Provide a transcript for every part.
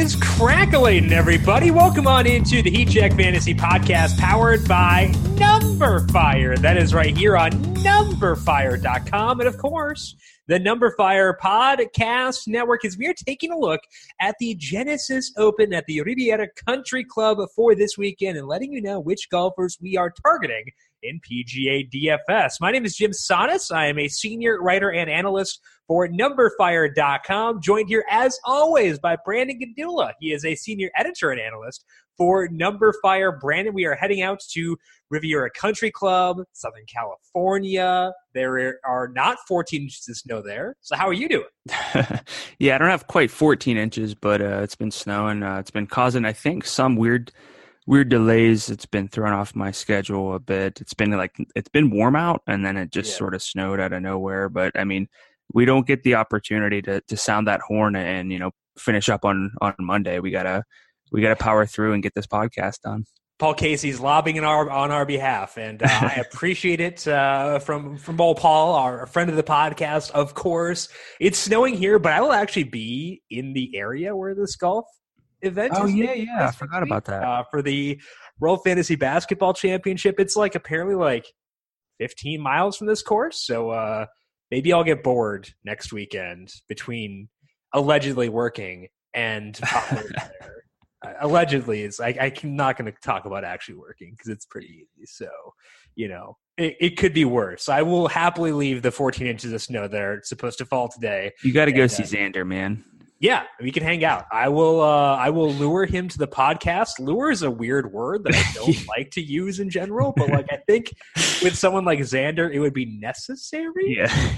is crackling, everybody. Welcome on into the Heat Check Fantasy Podcast powered by Numberfire. That is right here on Numberfire.com. And of course, the Numberfire Podcast Network, as we are taking a look at the Genesis Open at the Riviera Country Club for this weekend and letting you know which golfers we are targeting in PGA DFS. My name is Jim Sonis. I am a senior writer and analyst for Numberfire.com, joined here as always by Brandon Gandula. He is a senior editor and analyst for Numberfire. Brandon, we are heading out to Riviera Country Club, Southern California. There are not 14 inches of snow there. So how are you doing? Yeah, I don't have quite 14 inches, but it's been snowing. It's been causing, I think, some weird delays. It's been thrown off my schedule a bit. It's been warm out, and then it just sort of snowed out of nowhere. But I mean, we don't get the opportunity to sound that horn and finish up on Monday. We gotta power through and get this podcast done. Paul Casey's lobbying on our behalf, and I appreciate it from old Paul, our friend of the podcast. Of course, it's snowing here, but I will actually be in the area where this golf event. Oh yeah, I forgot about that. For the World Fantasy Basketball Championship, it's apparently 15 miles from this course, so maybe I'll get bored next weekend between allegedly working and there. Allegedly, it's I'm not going to talk about actually working because it's pretty easy. So, it could be worse. I will happily leave the 14 inches of snow there. It's supposed to fall today. You got to go see Xander, man. Yeah, we can hang out. I will lure him to the podcast. Lure is a weird word that I don't like to use in general, but I think with someone like Xander, it would be necessary. Yeah.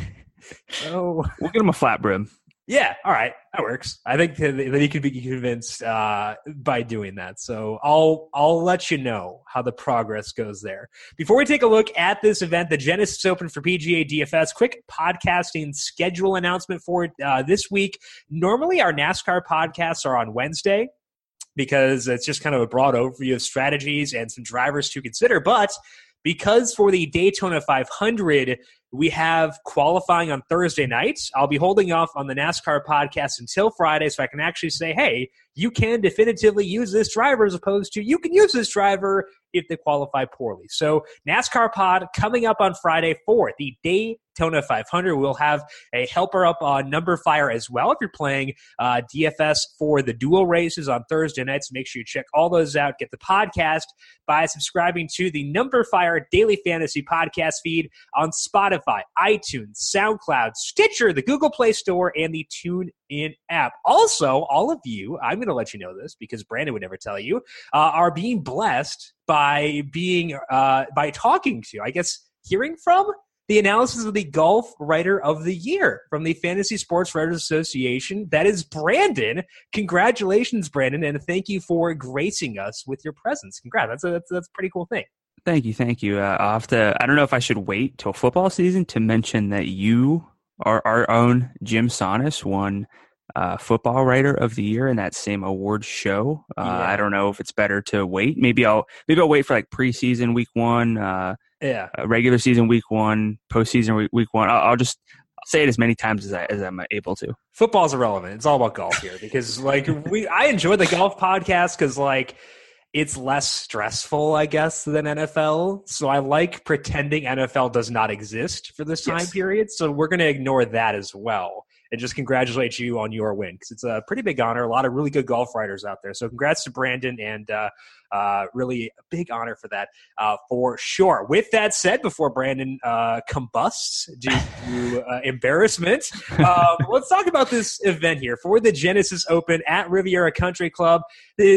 So we'll get him a flat brim. Yeah, all right, that works. I think that he could be convinced by doing that. So I'll let you know how the progress goes there. Before we take a look at this event, the Genesis Open for PGA DFS, quick podcasting schedule announcement for this week. Normally our NASCAR podcasts are on Wednesday because it's just kind of a broad overview of strategies and some drivers to consider. But because for the Daytona 500, we have qualifying on Thursday nights, I'll be holding off on the NASCAR podcast until Friday so I can actually say, hey, you can definitively use this driver as opposed to you can use this driver if they qualify poorly. So NASCAR pod coming up on Friday for the Daytona 500. We'll have a helper up on Numberfire as well if you're playing DFS for the dual races on Thursday nights. Make sure you check all those out. Get the podcast by subscribing to the Numberfire Daily Fantasy Podcast feed on Spotify, iTunes, SoundCloud, Stitcher, the Google Play Store, and the TuneIn app. Also, all of you, I'm going to let you know this because Brandon would never tell you, are being blessed by talking to, hearing from the analysis of the Golf Writer of the Year from the Fantasy Sports Writers Association. That is Brandon. Congratulations, Brandon, and thank you for gracing us with your presence. Congrats. That's a pretty cool thing. Thank you. I'll have to, I don't know if I should wait till football season to mention that you, our own Jim Sonis, won Football Writer of the Year in that same award show. I don't know if it's better to wait. Maybe I'll wait for preseason week 1, regular season week 1, postseason week 1. I'll just say it as many times as I'm able to. Football's irrelevant. It's all about golf here because I enjoy the golf podcast because it's less stressful, I guess, than NFL. So I like pretending NFL does not exist for this time period. So we're going to ignore that as well and just congratulate you on your win because it's a pretty big honor. A lot of really good golf writers out there. So congrats to Brandon and really a big honor for that for sure. With that said, before Brandon combusts due to embarrassment, let's talk about this event here for the Genesis Open at Riviera Country Club. The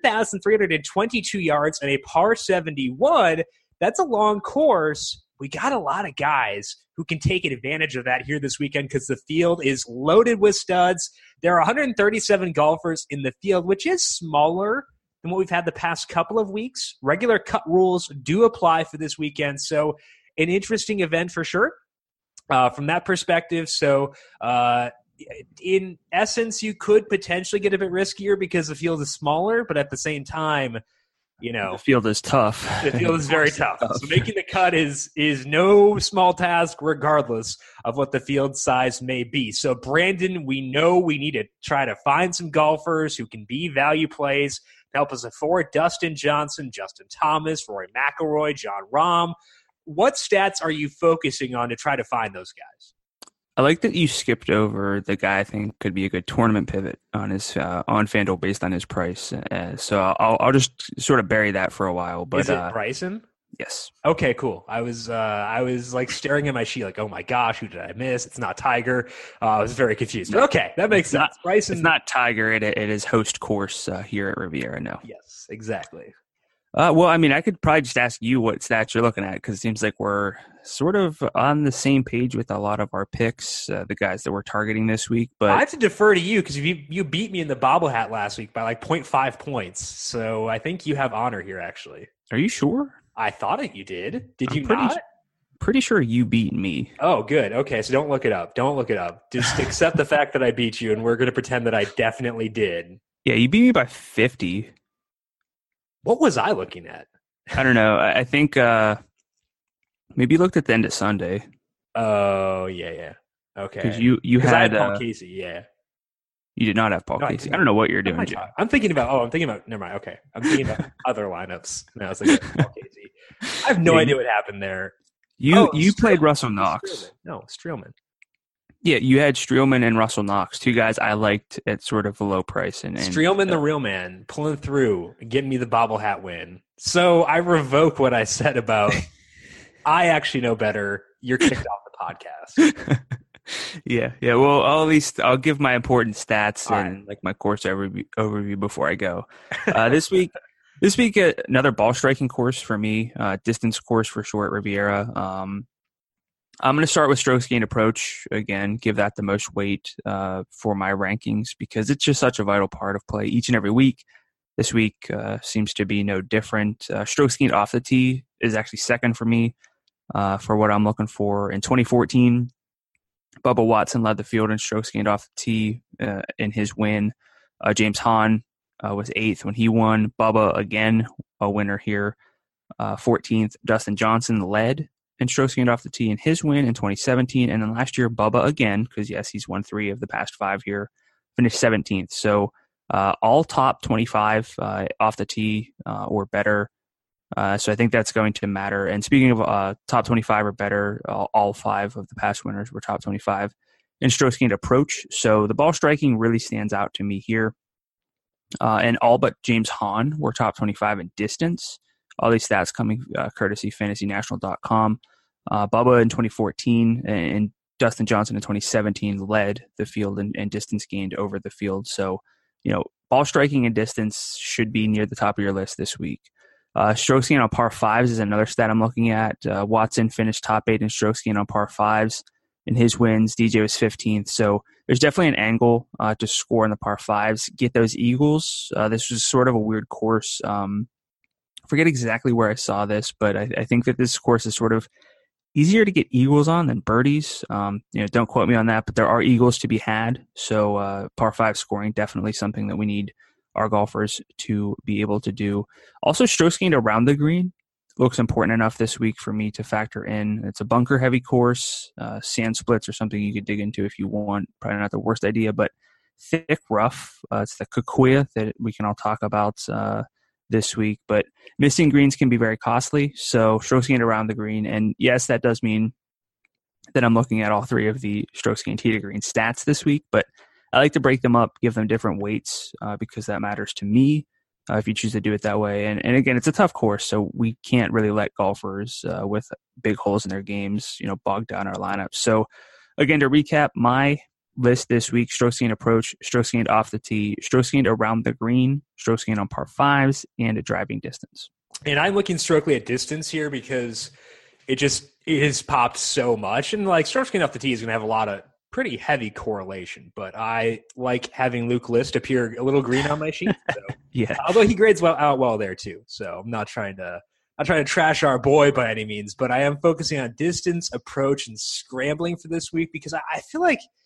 7,322 yards and a par 71. That's a long course. We got a lot of guys who can take advantage of that here this weekend because the field is loaded with studs. There are 137 golfers in the field, which is smaller than what we've had the past couple of weeks. Regular cut rules do apply for this weekend, so an interesting event for sure from that perspective. So in essence, you could potentially get a bit riskier because the field is smaller, but at the same time, The field is tough. The field is very tough. So making the cut is no small task, regardless of what the field size may be. So, Brandon, we know we need to try to find some golfers who can be value plays to help us afford Dustin Johnson, Justin Thomas, Rory McIlroy, Jon Rahm. What stats are you focusing on to try to find those guys? I like that you skipped over the guy I think could be a good tournament pivot on his on FanDuel based on his price. So I'll just sort of bury that for a while. But is it Bryson? Yes. Okay, cool. I was like staring at my sheet like, oh my gosh, who did I miss? It's not Tiger. I was very confused. But okay, that makes sense. Bryson. It's not Tiger. It is host course here at Riviera. No. Yes, exactly. Well, I mean, I could probably just ask you what stats you're looking at because it seems like we're sort of on the same page with a lot of our picks, the guys that we're targeting this week. But I have to defer to you because you beat me in the bobble hat last week by like 0.5 points. So I think you have honor here, actually. Are you sure? I thought it you did. Did you not? Pretty sure you beat me. Oh, good. Okay, so don't look it up. Don't look it up. Just accept the fact that I beat you, and we're going to pretend that I definitely did. Yeah, you beat me by 50. What was I looking at? I don't know. I think maybe you looked at the end of Sunday. Oh, yeah. Okay. Because you had I had Paul Casey, yeah. You did not have Paul Casey. I don't know what you're doing, Jay. I'm thinking about, never mind. Okay. I'm thinking about other lineups. No, it's like Paul Casey. I have no idea what happened there. You played Russell Knox. Streelman. Yeah, you had Streelman and Russell Knox, two guys I liked at sort of a low price. And Streelman, the real man, pulling through, getting me the bobble hat win. So I revoke what I said about I actually know better. You're kicked off the podcast. Yeah. Well, at least I'll give my important stats and like my course overview before I go. This week, another ball striking course for me, distance course for sure at Riviera. I'm going to start with strokes gained approach again, give that the most weight for my rankings because it's just such a vital part of play each and every week. This week seems to be no different. Strokes gained off the tee is actually second for me for what I'm looking for. In 2014, Bubba Watson led the field in strokes gained off the tee in his win. James Hahn was 8th when he won. Bubba, again, a winner here, 14th. Dustin Johnson led in strokes gained off the tee in his win in 2017. And then last year, Bubba again, because yes, he's won 3 of the past 5 here, finished 17th. So all top 25 off the tee or better. So I think that's going to matter. And speaking of top 25 or better, all 5 of the past winners were top 25 in strokes gained approach. So the ball striking really stands out to me here. And all but James Hahn were top 25 in distance. All these stats coming courtesy fantasynational.com. Bubba in 2014 and Dustin Johnson in 2017 led the field in distance gained over the field. So, ball striking and distance should be near the top of your list this week. Strokes gained on par 5s is another stat I'm looking at. Watson finished top 8 in strokes gained on par 5s in his wins. DJ was 15th. So there's definitely an angle to score in the par 5s. Get those eagles. This was sort of a weird course. Forget exactly where I saw this, but I think that this course is sort of easier to get eagles on than birdies. Don't quote me on that, but there are eagles to be had. So par 5 scoring, definitely something that we need our golfers to be able to do. Also, strokes gained around the green looks important enough this week for me to factor in. It's a bunker heavy course. Sand splits are something you could dig into if you want. Probably not the worst idea, but thick rough. It's the Kikuya that we can all talk about this week, but missing greens can be very costly. So strokes gained around the green. And yes, that does mean that I'm looking at all 3 of the strokes gained tee to green stats this week, but I like to break them up, give them different weights because that matters to me if you choose to do it that way. And again, it's a tough course, so we can't really let golfers with big holes in their games, bog down our lineups. So again, to recap my list this week: strokes gained approach, strokes gained off the tee, strokes gained around the green, strokes gained on par 5s, and a driving distance. And I'm looking strictly at distance here because it has popped so much. And like strokes gained off the tee is going to have a lot of pretty heavy correlation, but I like having Luke List appear a little green on my sheet. So. Yeah. Although he grades out well there too. So I'm not trying to trash our boy by any means, but I am focusing on distance, approach, and scrambling for this week because I feel like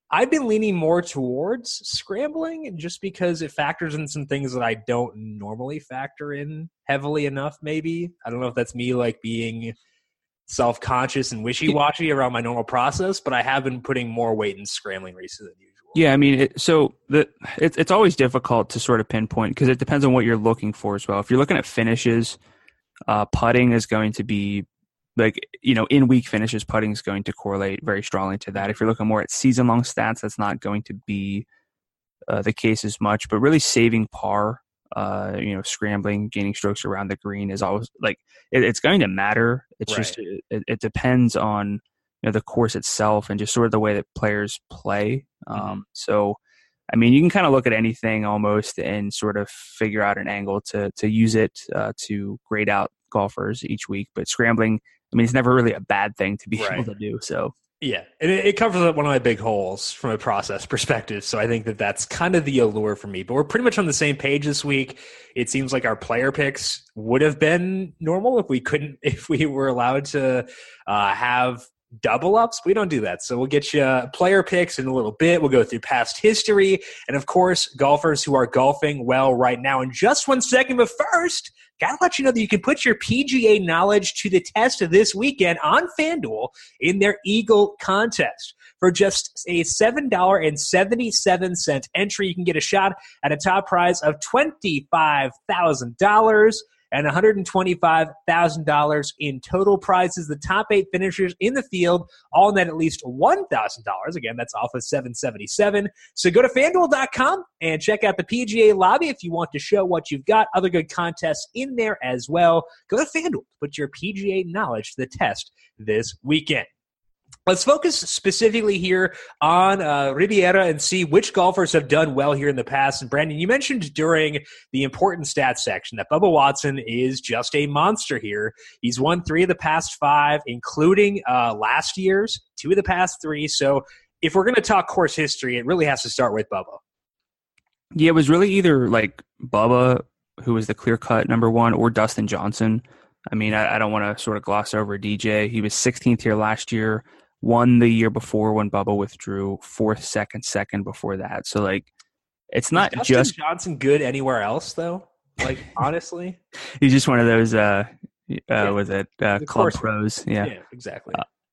I've been leaning more towards scrambling just because it factors in some things that I don't normally factor in heavily enough, maybe. I don't know if that's me like being self-conscious and wishy-washy around my normal process, but I have been putting more weight in scrambling races than usual. Yeah, I mean, it's always difficult to sort of pinpoint because it depends on what you're looking for as well. If you're looking at finishes, putting is going to be in week finishes, putting is going to correlate very strongly to that. If you're looking more at season-long stats, that's not going to be the case as much. But really saving par, scrambling, gaining strokes around the green is always it's going to matter. It's Right. just it depends on the course itself and just sort of the way that players play. So, I mean, you can kind of look at anything almost and sort of figure out an angle to use it to grade out golfers each week. But scrambling, I mean, it's never really a bad thing to be able to do. So. Yeah, and it covers up one of my big holes from a process perspective. So I think that that's kind of the allure for me. But we're pretty much on the same page this week. It seems like our player picks would have been normal if we were allowed to have double ups. We don't do that. So we'll get you player picks in a little bit. We'll go through past history and, of course, golfers who are golfing well right now. In just 1 second, but first, got to let you know that you can put your PGA knowledge to the test this weekend on FanDuel in their Eagle contest. For just a $7.77 entry, you can get a shot at a top prize of $25,000 and $125,000 in total prizes. The top 8 finishers in the field all net at least $1,000. Again, that's off of $777. So go to FanDuel.com and check out the PGA lobby if you want to show what you've got. Other good contests in there as well. Go to FanDuel to put your PGA knowledge to the test this weekend. Let's focus specifically here on Riviera and see which golfers have done well here in the past. And Brandon, you mentioned during the important stats section that Bubba Watson is just a monster here. He's won 3 of the past 5, including last year's 2 of the past 3. So if we're going to talk course history, it really has to start with Bubba. Yeah, it was really either like Bubba, who was the clear-cut number 1, or Dustin Johnson. I mean, I don't want to sort of gloss over DJ. He was 16th here last year. Won the year before when Bubba withdrew, 4th, 2nd before that. So, it's not Dustin just Johnson good anywhere else, though? Honestly? He's just one of those, club course pros. Yeah, exactly.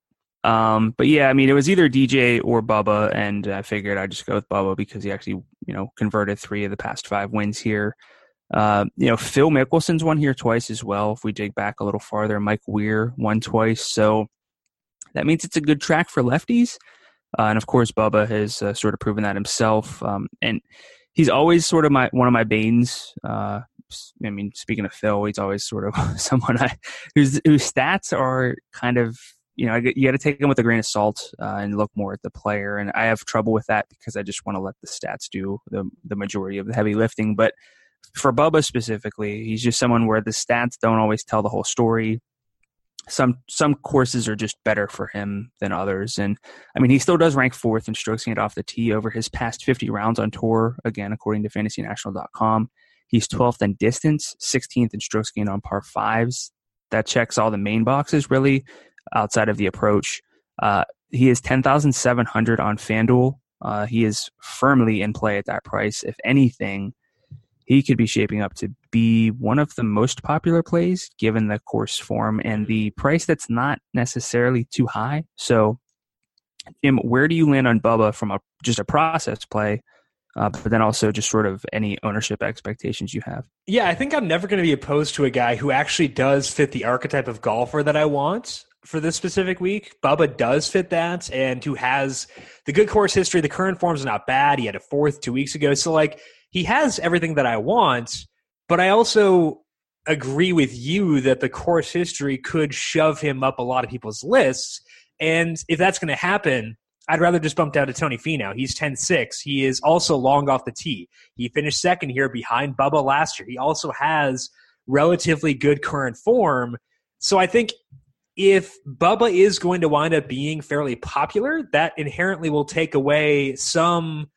But yeah, I mean, it was either DJ or Bubba, and I figured I'd just go with Bubba because he actually, converted 3 of the past 5 wins here. Phil Mickelson's won here twice as well. If we dig back a little farther, Mike Weir won twice. So that means it's a good track for lefties. And of course, Bubba has sort of proven that himself. And he's always sort of one of my banes. I mean, speaking of Phil, he's always sort of someone whose stats are kind of, you got to take them with a grain of salt and look more at the player. And I have trouble with that because I just want to let the stats do the majority of the heavy lifting. But for Bubba specifically, he's just someone where the stats don't always tell the whole story. Some courses are just better for him than others. And I mean, he still does rank 4th in strokes gained off the tee over his past 50 rounds on tour, again, according to fantasynational.com. He's 12th in distance, 16th in strokes gained on par 5s. That checks all the main boxes, really, outside of the approach. He is 10,700 on FanDuel. He is firmly in play at that price. If anything, he could be shaping up to be one of the most popular plays given the course form and the price that's not necessarily too high. So, Jim, where do you land on Bubba from just a process play, but then also just sort of any ownership expectations you have? Yeah, I think I'm never going to be opposed to a guy who actually does fit the archetype of golfer that I want for this specific week. Bubba does fit that, and who has the good course history. The current form's not bad. He had a 4th 2 weeks ago. So, he has everything that I want, but I also agree with you that the course history could shove him up a lot of people's lists. And if that's going to happen, I'd rather just bump down to Tony Finau. He's 10-6. He is also long off the tee. He finished 2nd here behind Bubba last year. He also has relatively good current form. So I think if Bubba is going to wind up being fairly popular, that inherently will take away some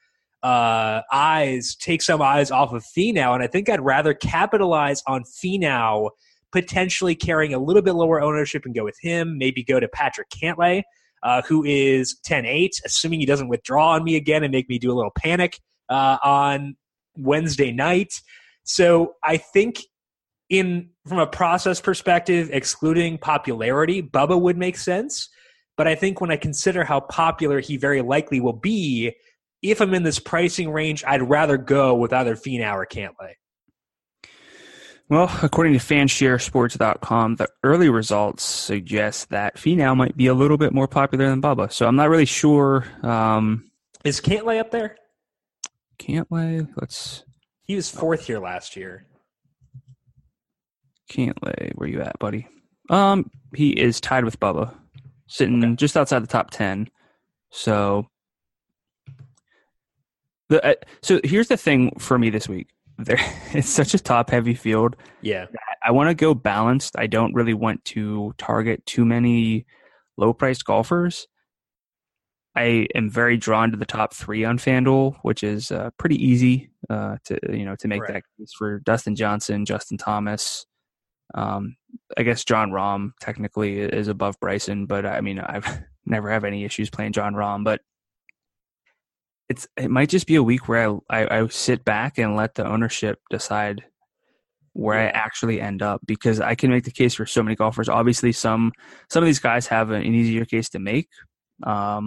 eyes off of Finau, and I think I'd rather capitalize on Finau potentially carrying a little bit lower ownership and go with him, maybe go to Patrick Cantlay. who is 10-8, assuming he doesn't withdraw on me again and make me do a little panic on Wednesday night. So I think from a process perspective, excluding popularity, Bubba would make sense. But I think when I consider how popular he very likely will be, if I'm in this pricing range, I'd rather go with either Finau or Cantlay. Well, according to fansharesports.com, the early results suggest that Finau might be a little bit more popular than Bubba. So I'm not really sure. Is Cantlay up there? Cantlay, He was fourth here last year. Cantlay, where you at, buddy? He is tied with Bubba, sitting just outside the top 10. So here's the thing for me this week. It's such a top-heavy field. Yeah. I want to go balanced. I don't really want to target too many low-priced golfers. I am very drawn to the top 3 on FanDuel, which is pretty easy to make that case for Dustin Johnson, Justin Thomas. I guess Jon Rahm technically is above Bryson, but I mean, I've never have any issues playing Jon Rahm, but it might just be a week where I sit back and let the ownership decide where I actually end up, because I can make the case for so many golfers. Obviously, some of these guys have an easier case to make. But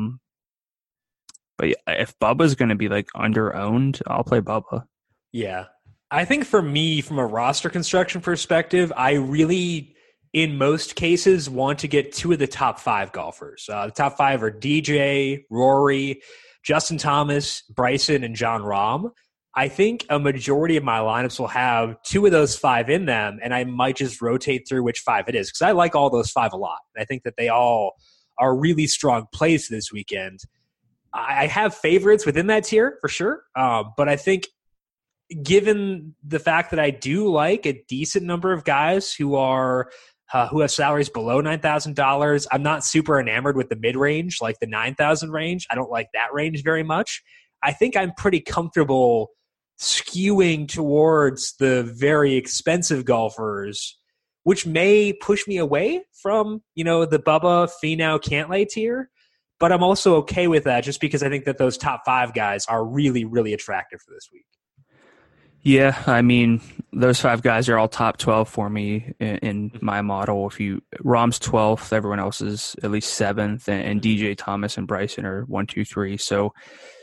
if Bubba's going to be like under-owned, I'll play Bubba. Yeah. I think for me, from a roster construction perspective, I really, in most cases, want to get 2 of the top 5 golfers. The top 5 are DJ, Rory, Justin Thomas, Bryson, and Jon Rahm. I think a majority of my lineups will have 2 of those 5 in them, and I might just rotate through which 5 it is, because I like all those 5 a lot. And I think that they all are really strong plays this weekend. I have favorites within that tier, for sure, but I think given the fact that I do like a decent number of guys who have salaries below $9,000, I'm not super enamored with the mid-range, like the 9,000 range. I don't like that range very much. I think I'm pretty comfortable skewing towards the very expensive golfers, which may push me away from, the Bubba, Finau, Cantlay tier. But I'm also okay with that just because I think that those top 5 guys are really, really attractive for this week. Yeah, I mean, those 5 guys are all top 12 for me in my model. Rahm's 12th, everyone else is at least 7th, and DJ, Thomas, and Bryson are 1, 2, 3. So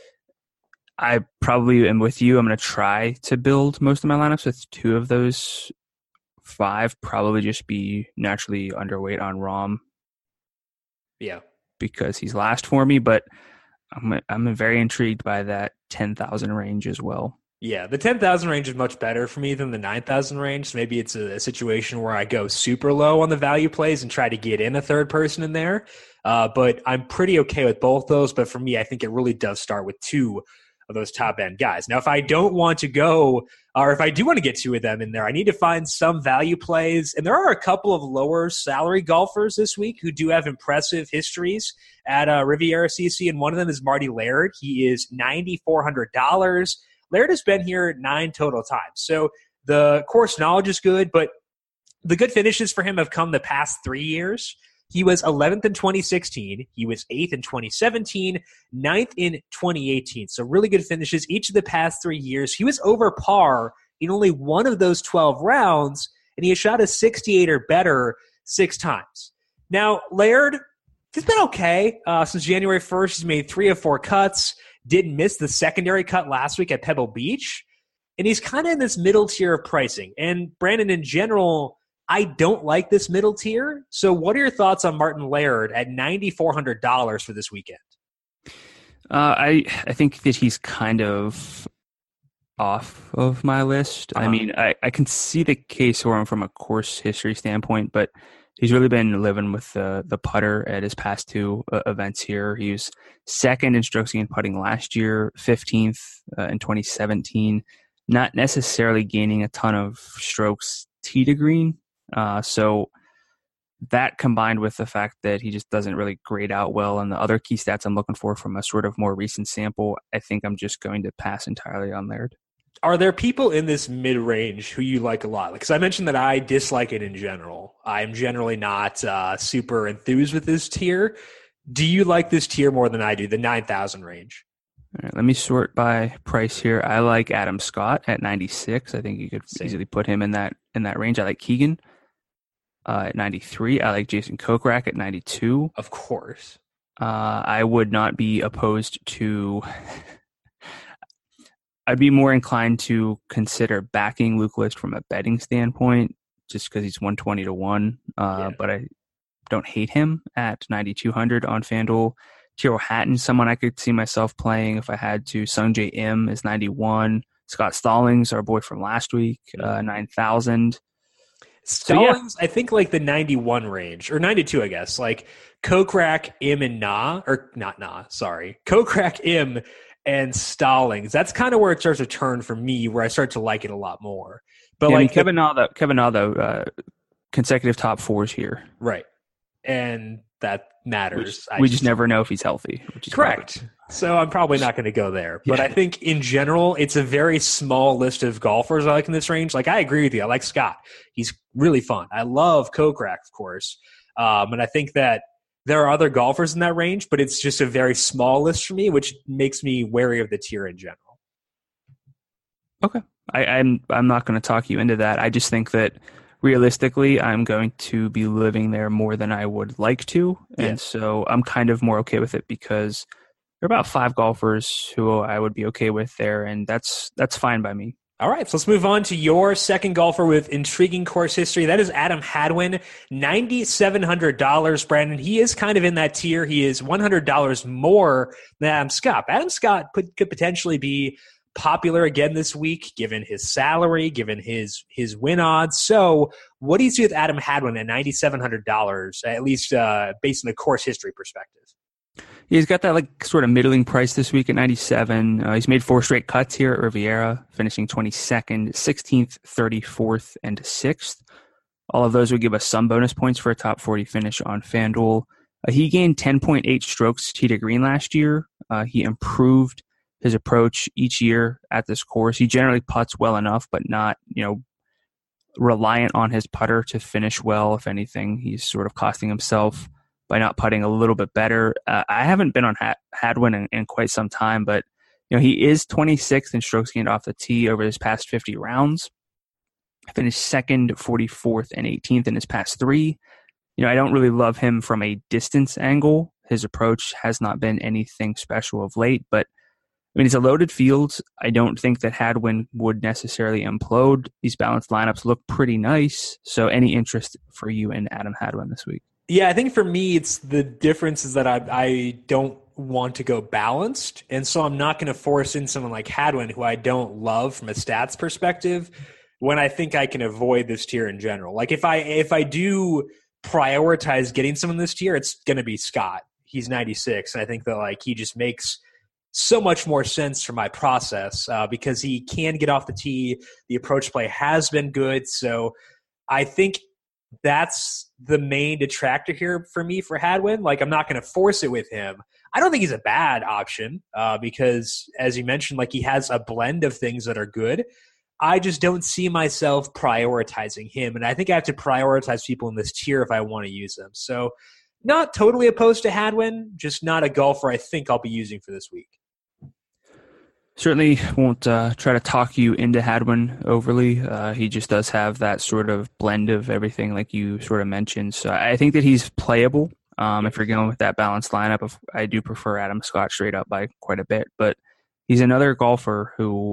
I probably am with you. I'm going to try to build most of my lineups with 2 of those 5. Probably just be naturally underweight on Rahm. Yeah. Because he's last for me, but I'm very intrigued by that 10,000 range as well. Yeah, the 10,000 range is much better for me than the 9,000 range. So maybe it's a situation where I go super low on the value plays and try to get in a third person in there. But I'm pretty okay with both those. But for me, I think it really does start with 2 of those top-end guys. Now, if I don't want to go, or if I do want to get 2 of them in there, I need to find some value plays. And there are a couple of lower salary golfers this week who do have impressive histories at Riviera CC, and one of them is Marty Laird. He is $9,400. Laird has been here 9 total times. So the course knowledge is good, but the good finishes for him have come the past 3 years. He was 11th in 2016. He was 8th in 2017, 9th in 2018. So really good finishes each of the past 3 years. He was over par in only one of those 12 rounds, and he has shot a 68 or better 6 times. Now, Laird, he's been okay. Since January 1st, he's made 3 of 4 cuts. Didn't miss the secondary cut last week at Pebble Beach. And he's kind of in this middle tier of pricing. And Brandon, in general, I don't like this middle tier. So what are your thoughts on Martin Laird at $9,400 for this weekend? I think that he's kind of off of my list. I mean, I can see the case for him from a course history standpoint, but he's really been living with the putter at his past 2 events here. He was 2nd in strokes gained putting last year, 15th in 2017, not necessarily gaining a ton of strokes tee to green. So that combined with the fact that he just doesn't really grade out well and the other key stats I'm looking for from a sort of more recent sample, I think I'm just going to pass entirely on Laird. Are there people in this mid-range who you like a lot? Because I mentioned that I dislike it in general. I'm generally not super enthused with this tier. Do you like this tier more than I do, the 9,000 range? All right, let me sort by price here. I like Adam Scott at 96. I think you could easily put him in that range. I like Keegan at 93. I like Jason Kokrak at 92. Of course. I would not be opposed to. I'd be more inclined to consider backing Luke List from a betting standpoint, just because he's 120 to 1. But I don't hate him at 9,200 on FanDuel. Tyrrell Hatton, someone I could see myself playing if I had to. Sungjae Im is 91. Scott Stallings, our boy from last week, 9,000. Stallings, I think like the 91 range, or 92, I guess. Like Kokrak, Im, and Kokrak, Im, and Stallings. That's kind of where it starts to turn for me, where I start to like it a lot more. But Kevin Na, consecutive top fours here. Right. And that matters. We just never know if he's healthy. Which is correct. Probably. So I'm probably not going to go there. But I think in general, it's a very small list of golfers I like in this range. Like, I agree with you. I like Scott. He's really fun. I love Kokrak, of course. And I think that there are other golfers in that range, but it's just a very small list for me, which makes me wary of the tier in general. Okay. I'm not going to talk you into that. I just think that realistically, I'm going to be living there more than I would like to. And so I'm kind of more okay with it because there are about 5 golfers who I would be okay with there, and that's fine by me. All right, so let's move on to your second golfer with intriguing course history. That is Adam Hadwin, $9,700, Brandon. He is kind of in that tier. He is $100 more than Adam Scott. Adam Scott could potentially be popular again this week, given his salary, given his win odds. So what do you see with Adam Hadwin at $9,700, at least based on the course history perspective? He's got that like sort of middling price this week at 97. He's made 4 straight cuts here at Riviera, finishing 22nd, 16th, 34th, and 6th. All of those would give us some bonus points for a top 40 finish on FanDuel. He gained 10.8 strokes tee to green last year. He improved his approach each year at this course. He generally putts well enough, but not, reliant on his putter to finish well. If anything, he's sort of costing himself by not putting a little bit better. I haven't been on Hadwin in quite some time, but he is 26th in strokes gained off the tee over his past 50 rounds. Finished 2nd, 44th, and 18th in his past 3. I don't really love him from a distance angle. His approach has not been anything special of late, but it's a loaded field. I don't think that Hadwin would necessarily implode. These balanced lineups look pretty nice. So any interest for you in Adam Hadwin this week? Yeah, I think for me, it's the difference is that I don't want to go balanced. And so I'm not going to force in someone like Hadwin, who I don't love from a stats perspective, when I think I can avoid this tier in general. Like if I do prioritize getting someone this tier, it's going to be Scott. He's 96. And I think that he just makes so much more sense for my process because he can get off the tee. The approach play has been good. So I think that's the main detractor here for me for Hadwin. I'm not going to force it with him. I don't think he's a bad option because, as you mentioned, he has a blend of things that are good. I just don't see myself prioritizing him, and I think I have to prioritize people in this tier if I want to use them. So not totally opposed to Hadwin, just not a golfer I think I'll be using for this week. Certainly won't try to talk you into Hadwin overly. He just does have that sort of blend of everything like you sort of mentioned. So I think that he's playable if you're going with that balanced lineup. I do prefer Adam Scott straight up by quite a bit. But he's another golfer who,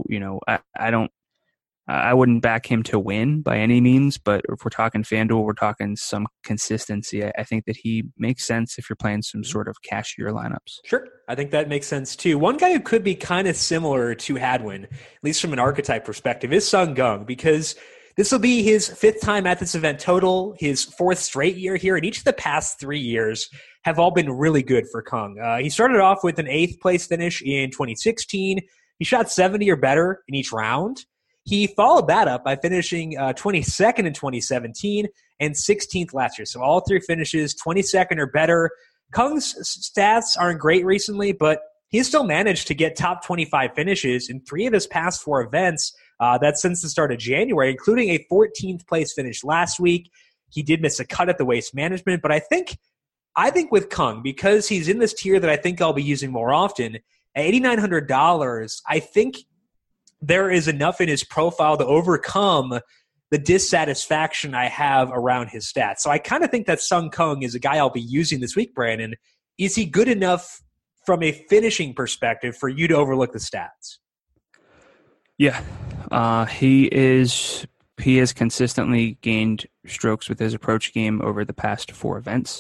I wouldn't back him to win by any means. But if we're talking FanDuel, we're talking some consistency. I think that he makes sense if you're playing some sort of cashier lineups. Sure. I think that makes sense too. One guy who could be kind of similar to Hadwin, at least from an archetype perspective, is Sung Gung, because this will be his 5th time at this event total, his 4th straight year here, and each of the past 3 years have all been really good for Kung. He started off with an 8th place finish in 2016. He shot 70 or better in each round. He followed that up by finishing 22nd in 2017 and 16th last year. So all 3 finishes, 22nd or better. Kung's stats aren't great recently, but he's still managed to get top 25 finishes in 3 of his past 4 events. That's since the start of January, including a 14th place finish last week. He did miss a cut at the Waste Management, but I think I think with Kung, because he's in this tier that I think I'll be using more often, at $8,900, I think there is enough in his profile to overcome the dissatisfaction I have around his stats. So I kind of think that Sung Kung is a guy I'll be using this week, Brandon. Is he good enough from a finishing perspective for you to overlook the stats? Yeah, he has consistently gained strokes with his approach game over the past 4 events.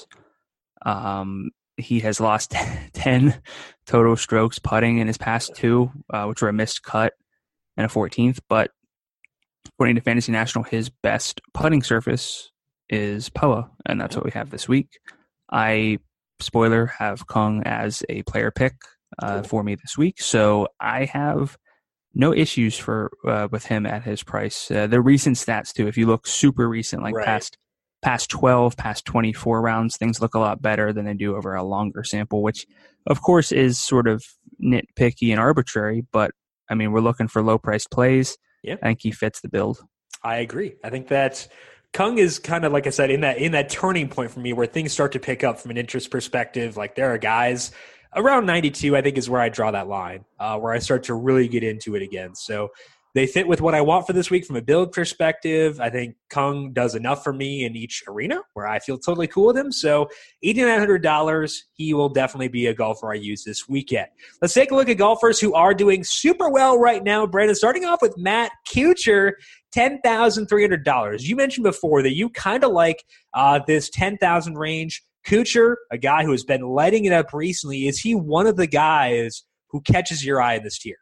He has lost 10 total strokes putting in his past 2, which were a missed cut and a 14th. But according to Fantasy National, his best putting surface is POA, and that's what we have this week. I, spoiler, have Kung as a player pick for me this week, so I have no issues with him at his price. The recent stats, too, if you look super recent, like past 12, past 24 rounds, things look a lot better than they do over a longer sample, which, of course, is sort of nitpicky and arbitrary, but, I mean, we're looking for low-priced plays. Yeah. I think he fits the build. I agree. I think that Kung is kind of, like I said, in that turning point for me where things start to pick up from an interest perspective. Like, there are guys around 92, I think, is where I draw that line, where I start to really get into it again. So they fit with what I want for this week from a build perspective. I think Kung does enough for me in each arena where I feel totally cool with him. So $8,900, he will definitely be a golfer I use this weekend. Let's take a look at golfers who are doing super well right now. Brandon, starting off with Matt Kuchar, $10,300. You mentioned before that you kind of like this 10,000 range. Kuchar, a guy who has been lighting it up recently, is he one of the guys who catches your eye in this tier?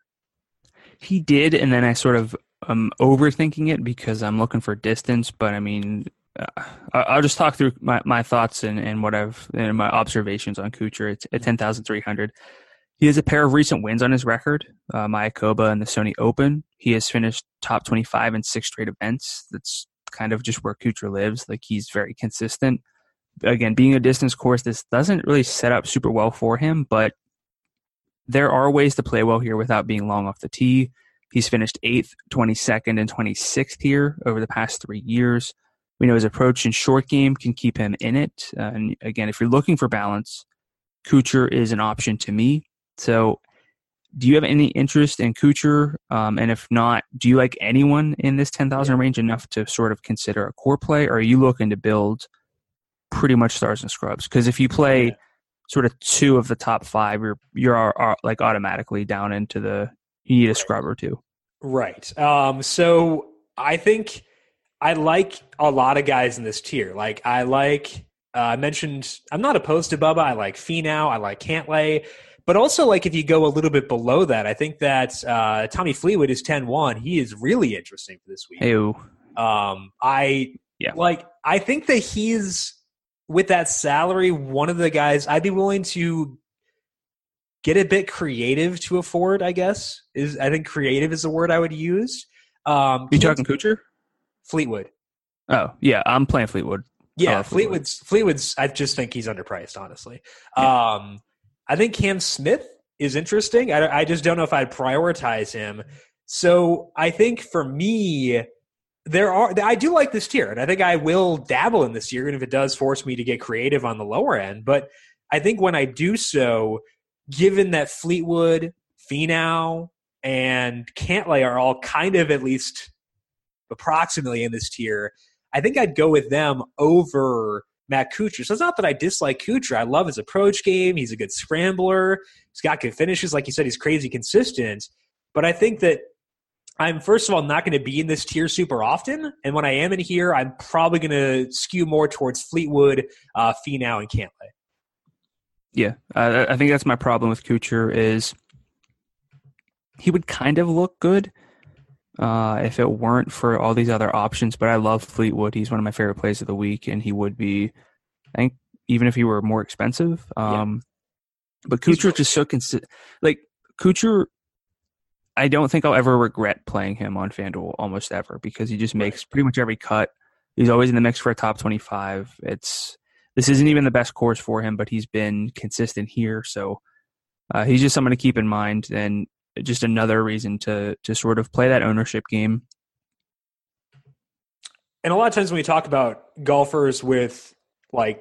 He did, and then I sort of overthinking it because I'm looking for distance. But I mean, I'll just talk through my thoughts and what and my observations on Kuchar. It's at 10,300. He has a pair of recent wins on his record, Mayakoba and the Sony Open. He has finished top 25 in 6 straight events. That's kind of just where Kuchar lives. Like, he's very consistent. Again, being a distance course, this doesn't really set up super well for him, but there are ways to play well here without being long off the tee. He's finished 8th, 22nd, and 26th here over the past 3 years. We know his approach and short game can keep him in it. And again, if you're looking for balance, Kuchar is an option to me. So do you have any interest in Kuchar? And if not, do you like anyone in this 10,000 range enough to sort of consider a core play? Or are you looking to build pretty much stars and scrubs? Because if you play sort of 2 of the top 5, you're like automatically down into you need a scrub or 2. Right. So I think I like a lot of guys in this tier. Like, I mentioned, I'm not opposed to Bubba. I like Finau. I like Cantlay. But also, like, if you go a little bit below that, I think that Tommy Fleetwood is 10-1. He is really interesting for this week. Ew. I think that he's, with that salary, one of the guys I'd be willing to get a bit creative to afford, I guess. I think creative is the word I would use. You talking Kuchar? Fleetwood. Oh, yeah, I'm playing Fleetwood. Yeah, Fleetwood's I just think he's underpriced, honestly. Yeah. I think Cam Smith is interesting. I just don't know if I'd prioritize him. So I think for me, I do like this tier, and I think I will dabble in this tier, even if it does force me to get creative on the lower end. But I think when I do so, given that Fleetwood, Finau, and Cantlay are all kind of at least approximately in this tier, I think I'd go with them over Matt Kuchar. So it's not that I dislike Kuchar. I love his approach game. He's a good scrambler. He's got good finishes. Like you said, he's crazy consistent. But I think that I'm, first of all, not going to be in this tier super often. And when I am in here, I'm probably going to skew more towards Fleetwood, Finau, and Cantlay. Yeah, I think that's my problem with Kuchar is he would kind of look good if it weren't for all these other options. But I love Fleetwood. He's one of my favorite plays of the week, and he would be, I think, even if he were more expensive. But Kuchar just so consistent. Like, Kuchar, I don't think I'll ever regret playing him on FanDuel almost ever because he just makes pretty much every cut. He's always in the mix for a top 25. This isn't even the best course for him, but he's been consistent here. So he's just someone to keep in mind, and just another reason to sort of play that ownership game. And a lot of times when we talk about golfers with like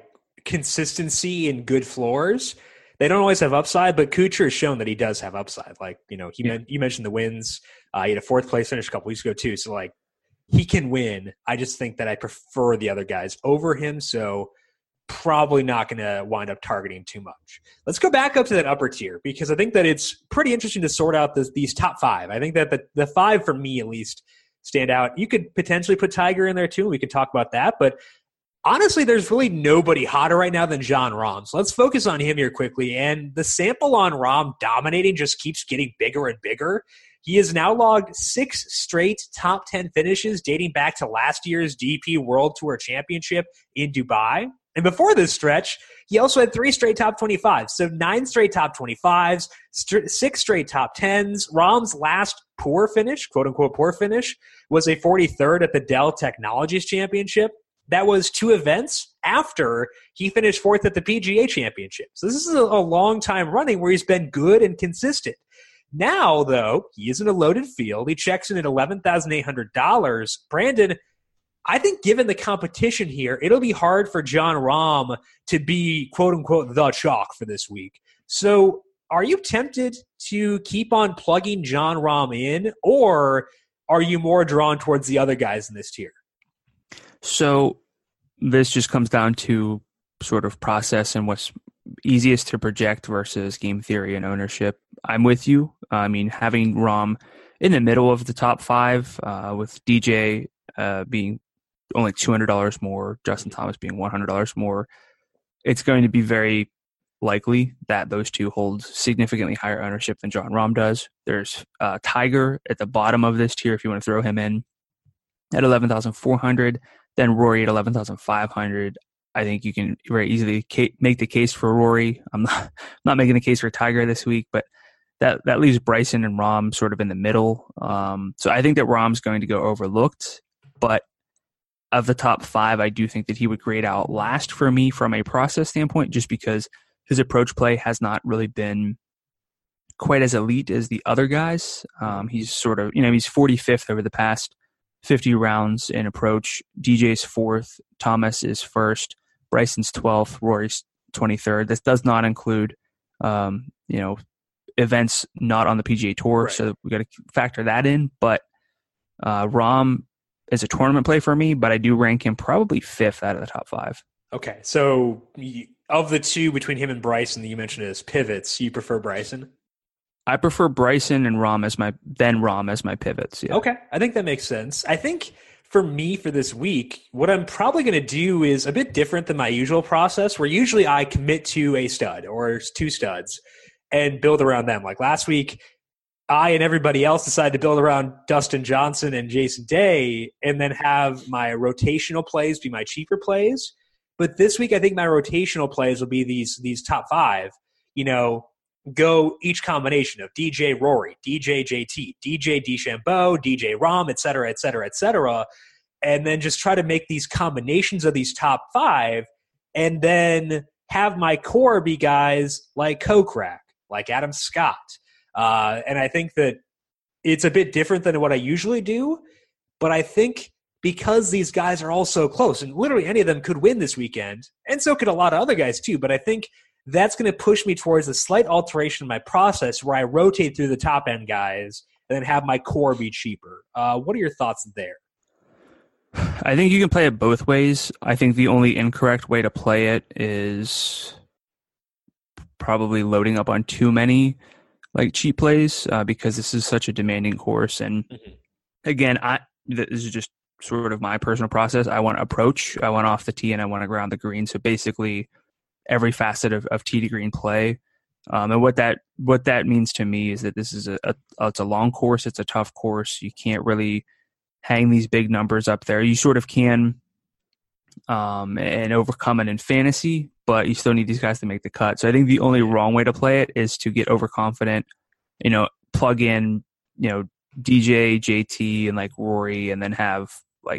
consistency and good floors. They don't always have upside, but Kuchar has shown that he does have upside. Like, you mentioned the wins. He had a fourth place finish a couple weeks ago too. So like, he can win. I just think that I prefer the other guys over him. So probably not going to wind up targeting too much. Let's go back up to that upper tier, because I think that it's pretty interesting to sort out these top five. I think that the five, for me at least, stand out. You could potentially put Tiger in there too. We could talk about that. But honestly, there's really nobody hotter right now than Jon Rahm. So let's focus on him here quickly. And the sample on Rahm dominating just keeps getting bigger and bigger. He has now logged 6 straight top 10 finishes dating back to last year's DP World Tour Championship in Dubai. And before this stretch, he also had 3 straight top 25s. So 9 straight top 25s, 6 straight top 10s. Rahm's last poor finish, quote-unquote poor finish, was a 43rd at the Dell Technologies Championship. That was 2 events after he finished 4th at the PGA Championship. So this is a long time running where he's been good and consistent. Now, though, he is in a loaded field. He checks in at $11,800. Brandon, I think given the competition here, it'll be hard for Jon Rahm to be, quote-unquote, the chalk for this week. So are you tempted to keep on plugging Jon Rahm in, or are you more drawn towards the other guys in this tier? So this just comes down to sort of process and what's easiest to project versus game theory and ownership. I'm with you. I mean, having Rahm in the middle of the top 5 with DJ being only $200 more, Justin Thomas being $100 more, it's going to be very likely that those two hold significantly higher ownership than Jon Rahm does. There's Tiger at the bottom of this tier if you want to throw him in at $11,400, then Rory at $11,500. I think you can very easily make the case for Rory. I'm not making the case for Tiger this week, but that leaves Bryson and Rahm sort of in the middle. So I think that Rahm's going to go overlooked, but of the top 5, I do think that he would grade out last for me from a process standpoint, just because his approach play has not really been quite as elite as the other guys. He's sort of, he's 45th over the past 50 rounds in approach. DJ's 4th, Thomas is 1st, Bryson's 12th, Rory's 23rd. This does not include, events not on the PGA Tour, right. So we got to factor that in. But Rahm is a tournament play for me, but I do rank him probably 5th out of the top 5. Okay, so of the two between him and Bryson that you mentioned as pivots, you prefer Bryson? I prefer Bryson and Rahm as my pivots. Yeah. Okay, I think that makes sense. I think for me for this week, what I'm probably going to do is a bit different than my usual process, where usually I commit to a stud or 2 studs and build around them. Like last week, I and everybody else decided to build around Dustin Johnson and Jason Day and then have my rotational plays be my cheaper plays. But this week, I think my rotational plays will be these top 5, go each combination of DJ Rory, DJ JT, DJ DeChambeau, DJ Rahm, et cetera, et cetera, et cetera, and then just try to make these combinations of these top 5 and then have my core be guys like Kokrak, like Adam Scott. And I think that it's a bit different than what I usually do, but I think because these guys are all so close, and literally any of them could win this weekend, and so could a lot of other guys too, but I think that's going to push me towards a slight alteration in my process where I rotate through the top-end guys and then have my core be cheaper. What are your thoughts there? I think you can play it both ways. I think the only incorrect way to play it is probably loading up on too many cheap plays because this is such a demanding course. And again, this is just sort of my personal process. I want to approach, I want off the tee, and I want to ground the green. So basically every facet of tee to green play. And what that means to me is that this is it's a long course. It's a tough course. You can't really hang these big numbers up there. You sort of can and overcome it in fantasy, but you still need these guys to make the cut. So I think the only wrong way to play it is to get overconfident, plug in, DJ, JT, and Rory, and then have I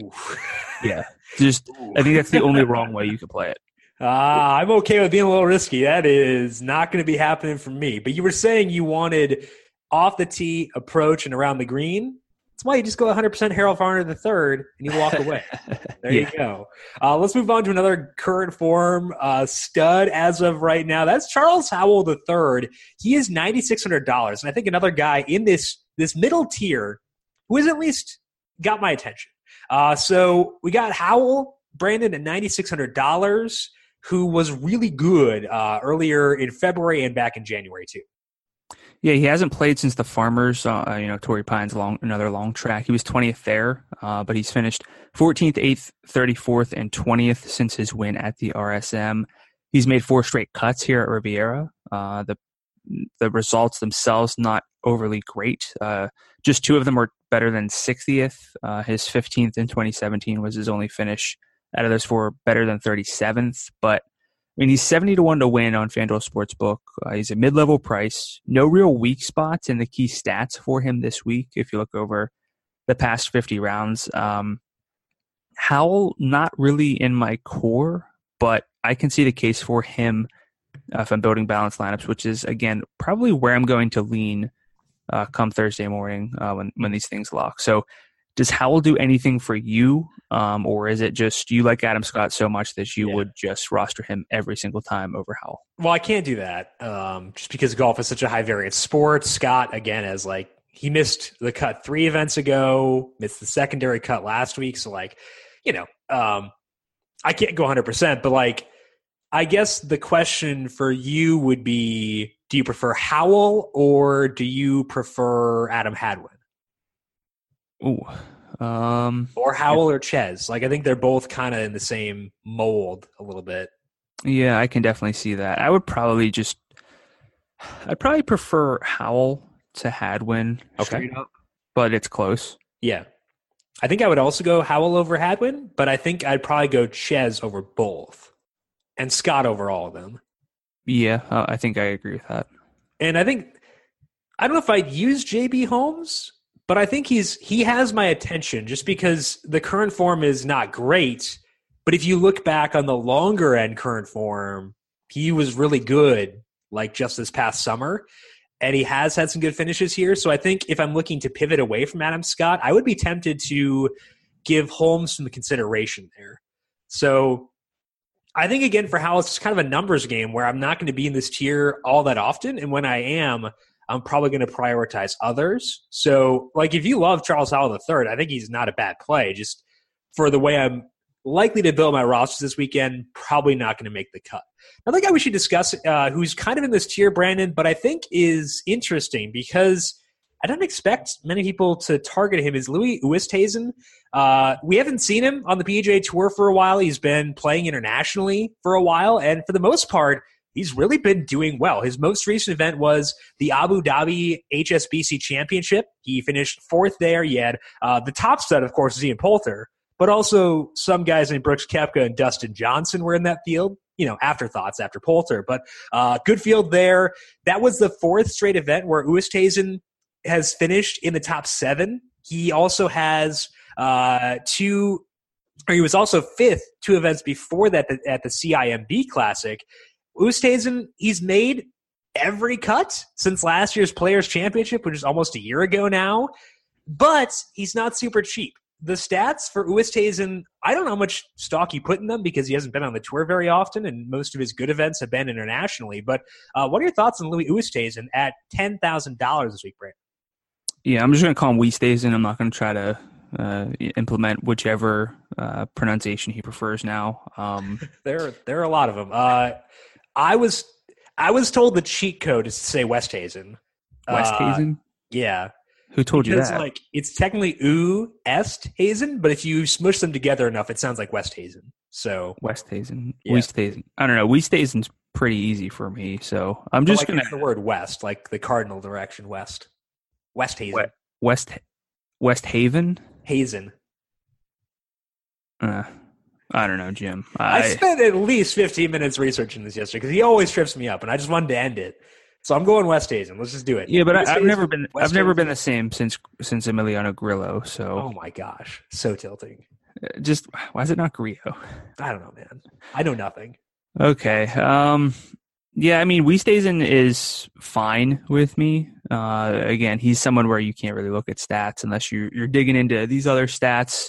think that's the only wrong way you could play it. I'm okay with being a little risky. That is not going to be happening for me. But you were saying you wanted off the tee approach and around the green? That's why you just go 100% Harold Varner III and you walk away. There you go. Let's move on to another current form stud as of right now. That's Charles Howell III. He is $9,600. And I think another guy in this middle tier who has at least got my attention. So we got Howell, Brandon, at $9,600, who was really good earlier in February and back in January too. Yeah, he hasn't played since the Farmers, Torrey Pines, another long track. He was 20th there, but he's finished 14th, 8th, 34th, and 20th since his win at the RSM. He's made 4 straight cuts here at Riviera. The results themselves not overly great. Just 2 of them were better than 60th. His 15th in 2017 was his only finish out of those 4, better than 37th. But I mean, he's 70-1 to win on FanDuel Sportsbook. He's a mid-level price. No real weak spots in the key stats for him this week. If you look over the past 50 rounds, Howell not really in my core, but I can see the case for him if I'm building balanced lineups, which is again probably where I'm going to lean come Thursday morning when these things lock. So, does Howell do anything for you, or is it just you like Adam Scott so much that you would just roster him every single time over Howell? Well, I can't do that just because golf is such a high variance sport. Scott, again, he missed the cut 3 events ago, missed the secondary cut last week. So, I can't go 100%, but I guess the question for you would be, do you prefer Howell or do you prefer Adam Hadwin? Ooh. Or Howell or Ches. I think they're both kind of in the same mold a little bit. Yeah, I can definitely see that. I'd probably prefer Howell to Hadwin straight up, but it's close. Yeah. I think I would also go Howell over Hadwin, but I think I'd probably go Ches over both and Scott over all of them. Yeah, I think I agree with that. And I don't know if I'd use JB Holmes, but I think he has my attention just because the current form is not great. But if you look back on the longer end current form, he was really good just this past summer. And he has had some good finishes here. So I think if I'm looking to pivot away from Adam Scott, I would be tempted to give Holmes some consideration there. So I think, again, for Howell, it's just kind of a numbers game where I'm not going to be in this tier all that often. And when I am, I'm probably going to prioritize others. So, if you love Charles Howell III, I think he's not a bad play. Just for the way I'm likely to build my rosters this weekend, probably not going to make the cut. Another guy we should discuss who's kind of in this tier, Brandon, but I think is interesting because I don't expect many people to target him, is Louis Oosthuizen. We haven't seen him on the PGA Tour for a while. He's been playing internationally for a while, and for the most part, he's really been doing well. His most recent event was the Abu Dhabi HSBC Championship. He finished 4th there. He had the top stud, of course, is Ian Poulter, but also some guys named Brooks Koepka and Dustin Johnson were in that field. Afterthoughts after Poulter, but good field there. That was the 4th straight event where Oosthuizen has finished in the top 7. He also has he was also 5th 2 events before that at the CIMB Classic. Oosthuizen, he's made every cut since last year's Players' Championship, which is almost a year ago now, but he's not super cheap. The stats for Oosthuizen, I don't know how much stock you put in them because he hasn't been on the tour very often, and most of his good events have been internationally. But what are your thoughts on Louis Oosthuizen at $10,000 this week, Brent? Yeah, I'm just going to call him Oosthuizen. I'm not going to try to implement whichever pronunciation he prefers now. There are a lot of them. I was told the cheat code is to say Westhuizen. Westhuizen? Yeah. Who told you that? It's technically Oosthuizen, but if you smush them together enough, it sounds like Westhuizen. So Westhuizen, yeah. Oosthuizen. I don't know. Oosthuizen's pretty easy for me, so I'm just going to the word west, like the cardinal direction west. Westhuizen. Westhaven? Hazen. I don't know, Jim. I spent at least 15 minutes researching this yesterday because he always trips me up, and I just wanted to end it. So I'm going Westhuizen. Let's just do it. Yeah, but I've never been the same since Emiliano Grillo. So oh my gosh, so tilting. Just why is it not Grillo? I don't know, man. I know nothing. Okay. Yeah, I mean Westhuizen is fine with me. Again, he's someone where you can't really look at stats unless you're digging into these other stats.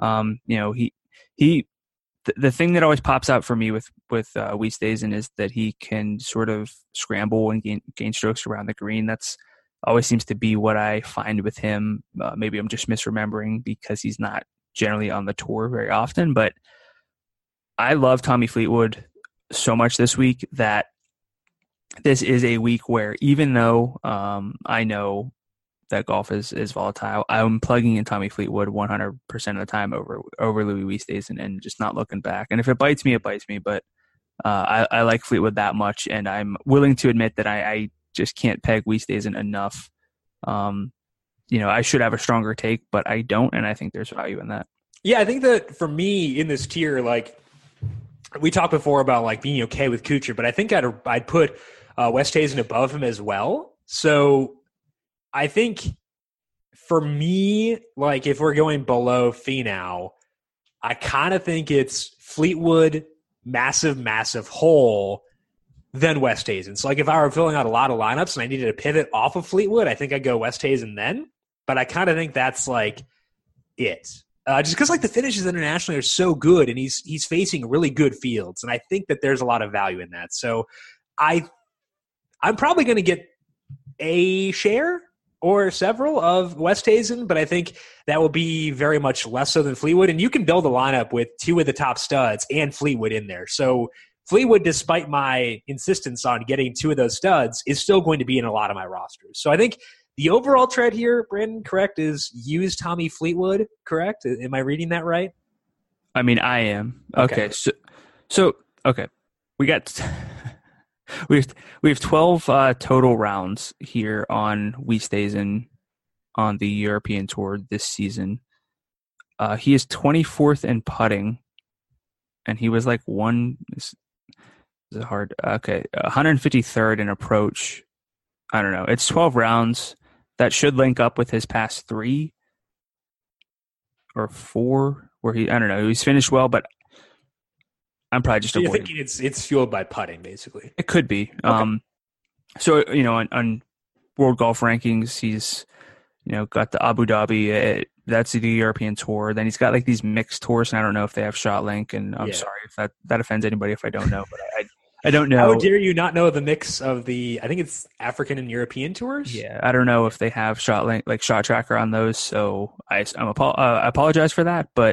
The thing that always pops out for me with Wiesthuizen is that he can sort of scramble and gain strokes around the green. That's always seems to be what I find with him. Maybe I'm just misremembering because he's not generally on the tour very often, but I love Tommy Fleetwood so much this week that this is a week where even though I know that golf is volatile, I'm plugging in Tommy Fleetwood 100% of the time over Louis Oosthuizen and just not looking back. And if it bites me, it bites me. But I like Fleetwood that much, and I'm willing to admit that I just can't peg Oosthuizen enough. I should have a stronger take, but I don't, and I think there's value in that. Yeah, I think that for me in this tier, like we talked before about like being okay with Kuchar, but I think I'd put Westhuizen above him as well. So I think for me, like if we're going below Finau, I kind of think it's Fleetwood, massive hole, then Westhuizen. So like if I were filling out a lot of lineups and I needed to pivot off of Fleetwood, I think I'd go Westhuizen then. But I kind of think that's like it. Just because like the finishes internationally are so good and he's facing really good fields. And I think that there's a lot of value in that. So I'm probably going to get a share or several of Westhuizen, but I think that will be very much less so than Fleetwood. And you can build a lineup with two of the top studs and Fleetwood in there. So Fleetwood, despite my insistence on getting two of those studs, is still going to be in a lot of my rosters. So I think the overall trend here, Brandon, correct, is use Tommy Fleetwood, correct? Am I reading that right? I mean, I am. Okay. So okay. We got we have 12 total rounds here on Wiesthuizen on the European Tour this season. He is 24th in putting, and he was like This is hard. Okay, 153rd in approach. I don't know. It's 12 rounds. That should link up with his past 3 or 4, where I don't know. He's finished well, but I'm probably just avoiding. You're thinking it's fueled by putting, basically. It could be. Okay. So on World Golf Rankings, he's got the Abu Dhabi. That's the European Tour. Then he's got like these mixed tours, and I don't know if they have ShotLink. And I'm sorry if that offends anybody if I don't know, but I don't know. How dare you not know the mix of I think it's African and European tours? Yeah, I don't know if they have ShotLink, like Shot Tracker on those. So I apologize for that. But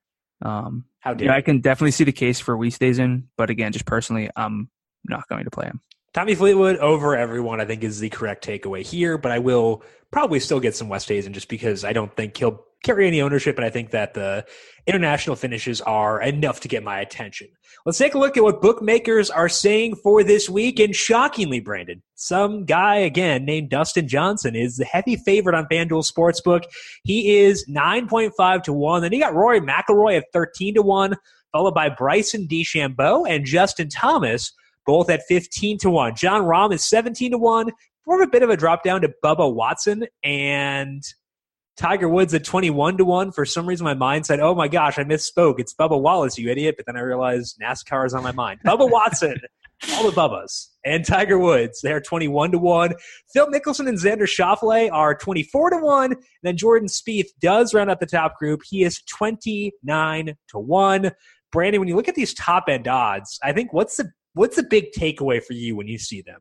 how dare I can definitely see the case for Wiesthuizen. But again, just personally, I'm not going to play him. Tommy Fleetwood over everyone, I think, is the correct takeaway here. But I will probably still get some Westhuizen just because I don't think he'll carry any ownership, and I think that the international finishes are enough to get my attention. Let's take a look at what bookmakers are saying for this week, and shockingly, Brandon, some guy, again, named Dustin Johnson is the heavy favorite on FanDuel Sportsbook. He is 9.5 to 1. Then you got Rory McIlroy at 13 to 1, followed by Bryson DeChambeau and Justin Thomas, both at 15 to 1. Jon Rahm is 17 to 1. More of a bit of a drop down to Bubba Watson, and Tiger Woods at 21 to 1. For some reason, my mind said, oh my gosh, I misspoke. It's Bubba Wallace, you idiot. But then I realized NASCAR is on my mind. Bubba Watson, all the Bubbas, and Tiger Woods, they're 21 to 1. Phil Mickelson and Xander Schauffele are 24 to 1. And then Jordan Spieth does round out the top group. He is 29 to 1. Brandon, when you look at these top end odds, I think what's the big takeaway for you when you see them?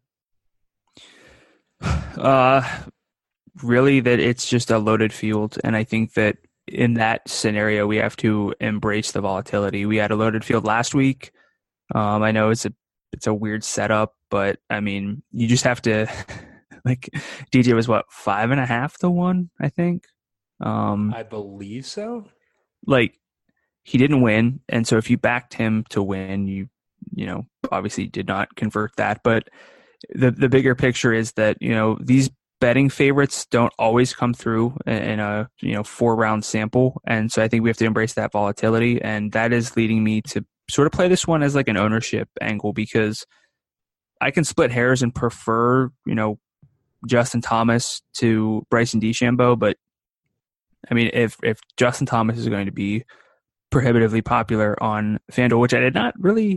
Really that it's just a loaded field, and I think that in that scenario we have to embrace the volatility. We had a loaded field last week. I know it's a weird setup, but I mean you just have to like DJ was 5.5 to 1, I think. I believe so. Like he didn't win, and so if you backed him to win, you obviously did not convert that. But the bigger picture is that these betting favorites don't always come through in a 4-round sample, and so I think we have to embrace that volatility, and that is leading me to sort of play this one as like an ownership angle, because I can split hairs and prefer Justin Thomas to Bryson DeChambeau, but I mean if Justin Thomas is going to be prohibitively popular on FanDuel, which I did not really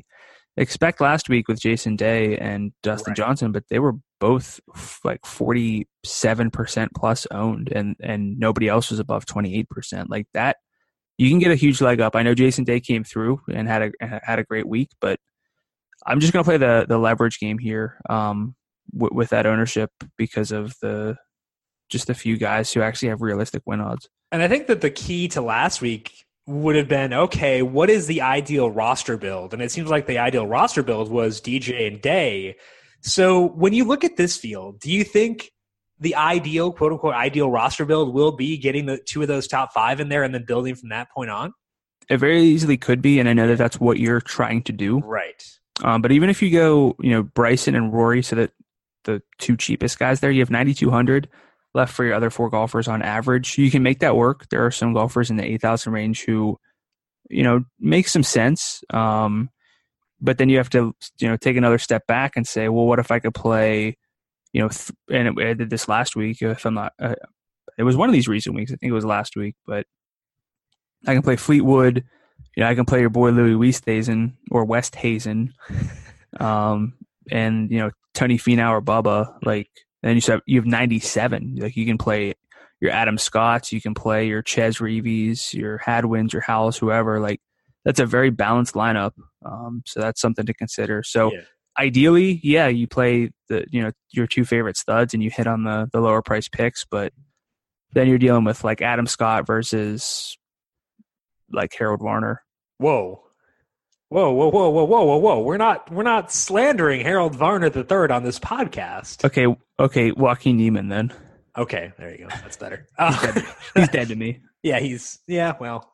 expect last week with Jason Day and Dustin Johnson, but they were both like 47% plus owned, and nobody else was above 28%. Like that, you can get a huge leg up. I know Jason Day came through and had a great week, but I'm just going to play the leverage game here with that ownership because of just a few guys who actually have realistic win odds. And I think that the key to last week would have been, okay, what is the ideal roster build? And it seems like the ideal roster build was DJ and Day. So when you look at this field, do you think the ideal, quote unquote, ideal roster build will be getting the two of those top five in there and then building from that point on? It very easily could be, and I know that that's what you're trying to do. Right. But even if you go, Bryson and Rory, so that the two cheapest guys there, you have 9,200 left for your other four golfers on average. You can make that work. There are some golfers in the 8,000 range who, make some sense. But then you have to, take another step back and say, well, what if I could play, and I did this last week. If I'm not, it was one of these recent weeks. I think it was last week, but I can play Fleetwood. I can play your boy Louis Westhazen or Westhazen, and Tony Finau or Bubba. Like, then you have 97. Like, you can play your Adam Scotts, you can play your Ches Reeves, your Hadwins, your Howells, whoever. Like, that's a very balanced lineup. So that's something to consider. So ideally, you play your two favorite studs and you hit on the lower price picks, but then you're dealing with like Adam Scott versus like Harold Varner. Whoa. We're not slandering Harold Varner III on this podcast. Okay, Joaquin Niemann then. Okay, there you go. That's better. He's dead to me. Yeah,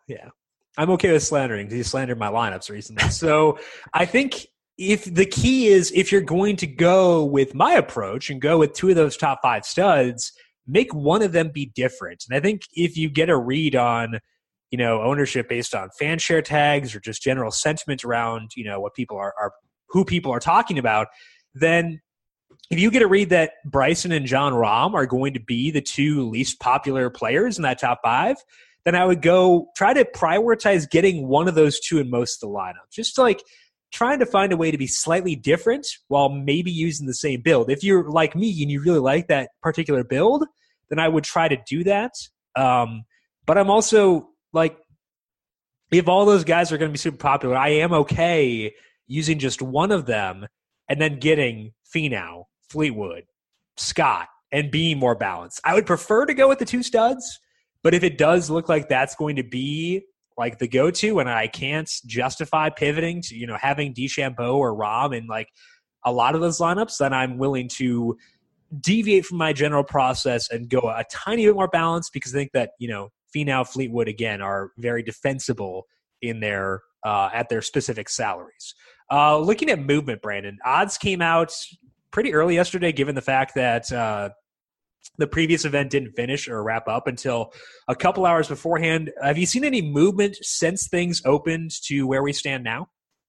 I'm okay with slandering because he slandered my lineups recently. So I think if the key is, if you're going to go with my approach and go with two of those top five studs, make one of them be different. And I think if you get a read on, ownership based on fan share tags or just general sentiment around, what people are who people are talking about, then if you get a read that Bryson and Jon Rahm are going to be the two least popular players in that top five, then I would go try to prioritize getting one of those two in most of the lineup. Just like trying to find a way to be slightly different while maybe using the same build. If you're like me and you really like that particular build, then I would try to do that. But I'm also like, if all those guys are going to be super popular, I am okay using just one of them and then getting Finau, Fleetwood, Scott, and being more balanced. I would prefer to go with the two studs, but if it does look like that's going to be like the go-to and I can't justify pivoting to, having DeChambeau or Rahm in like a lot of those lineups, then I'm willing to deviate from my general process and go a tiny bit more balanced because I think that, Finau, Fleetwood, again, are very defensible in their at their specific salaries. Looking at movement, Brandon, odds came out pretty early yesterday, given the fact that the previous event didn't finish or wrap up until a couple hours beforehand. Have you seen any movement since things opened to where we stand now?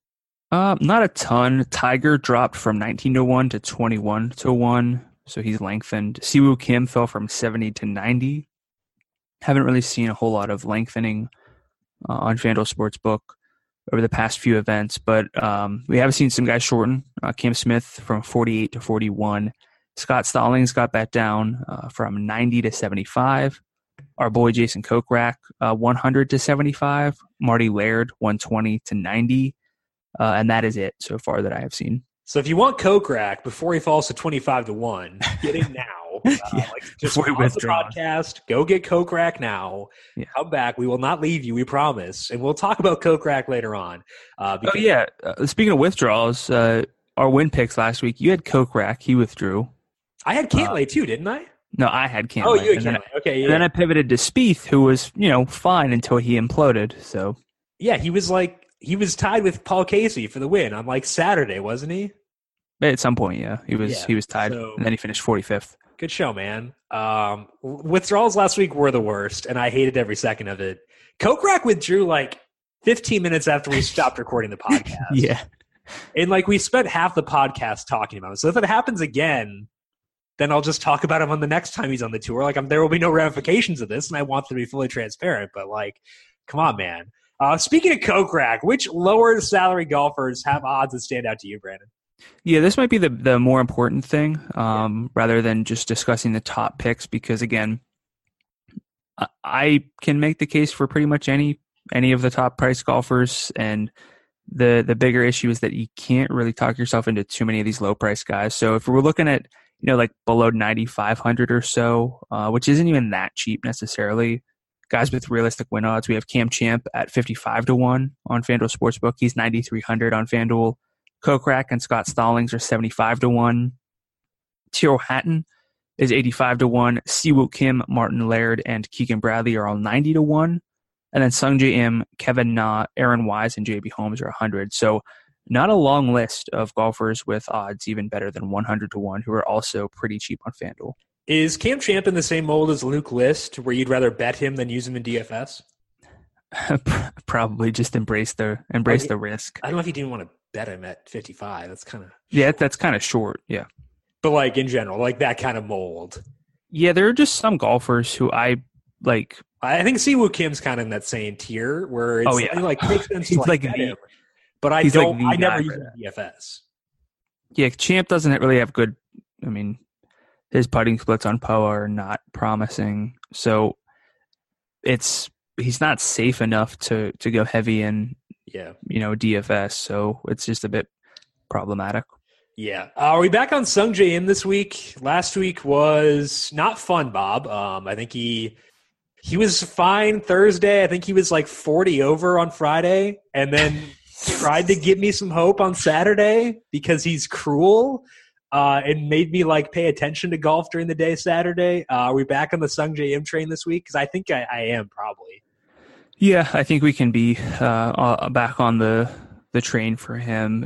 Not a ton. Tiger dropped from 19-1 to 21-1, so he's lengthened. Siwoo Kim fell from 70 to 90. Haven't really seen a whole lot of lengthening on FanDuel Sportsbook over the past few events, but we have seen some guys shorten. Cam Smith from 48 to 41. Scott Stallings got that down from 90 to 75. Our boy Jason Kokrak, 100 to 75. Marty Laird, 120 to 90. And that is it so far that I have seen. So if you want Kokrak before he falls to 25-1, get him now. Just pause the podcast, go get Kokrak now. Yeah. Come back. We will not leave you, we promise. And we'll talk about Kokrak later on. Speaking of withdrawals, our win picks last week, you had Kokrak. He withdrew. I had Cantlay too, didn't I? No, I had Cantlay. Oh, you had Cantlay. Okay, yeah. And then I pivoted to Spieth, who was, fine until he imploded. So yeah, he was tied with Paul Casey for the win on like Saturday, wasn't he? At some point, yeah. He was tied, and then he finished 45th. Good show, man. Withdrawals last week were the worst, and I hated every second of it. Kokrak withdrew like 15 minutes after we stopped recording the podcast. Yeah. And like we spent half the podcast talking about it. So if it happens again, then I'll just talk about him on the next time he's on the tour. Like there will be no ramifications of this, and I want to be fully transparent. But like, come on, man. Speaking of Kokrak, which lower salary golfers have odds that stand out to you, Brandon? Yeah, this might be the more important thing rather than just discussing the top picks because, again, I can make the case for pretty much any of the top price golfers, and the bigger issue is that you can't really talk yourself into too many of these low price guys. So if we're looking at like below 9,500 or so, which isn't even that cheap necessarily, guys with realistic win odds, we have Cam Champ at 55-1 on FanDuel Sportsbook. He's 9,300 on FanDuel. Kokrak and Scott Stallings are 75-1. Tyrrell Hatton is 85-1. Siwoo Kim, Martin Laird, and Keegan Bradley are all 90-1. And then Sungjae Im, Kevin Na, Aaron Wise, and JB Holmes are 100. So not a long list of golfers with odds even better than 100-1 who are also pretty cheap on FanDuel. Is Cam Champ in the same mold as Luke List, where you'd rather bet him than use him in DFS? Probably just embrace the risk. I don't know if you didn't want to bet him at 55. That's kind of short. Yeah, but like in general, like that kind of mold. Yeah, there are just some golfers who I like. I think Siwoo Kim's kind of in that same tier where it's like makes sense to like bet him, but I never use him in DFS. Yeah, Champ doesn't really have good. I mean, his putting splits on POA are not promising, so he's not safe enough to go heavy in DFS, so it's just a bit problematic. Yeah. Are we back on Sungjae Im this week? Last week was not fun, Bob. I think he was fine Thursday. I think he was like 40 over on Friday, and then tried to give me some hope on Saturday because he's cruel. And made me like pay attention to golf during the day Saturday. Are we back on the Sungjae Im train this week? Because I think I am probably. Yeah, I think we can be back on the train for him.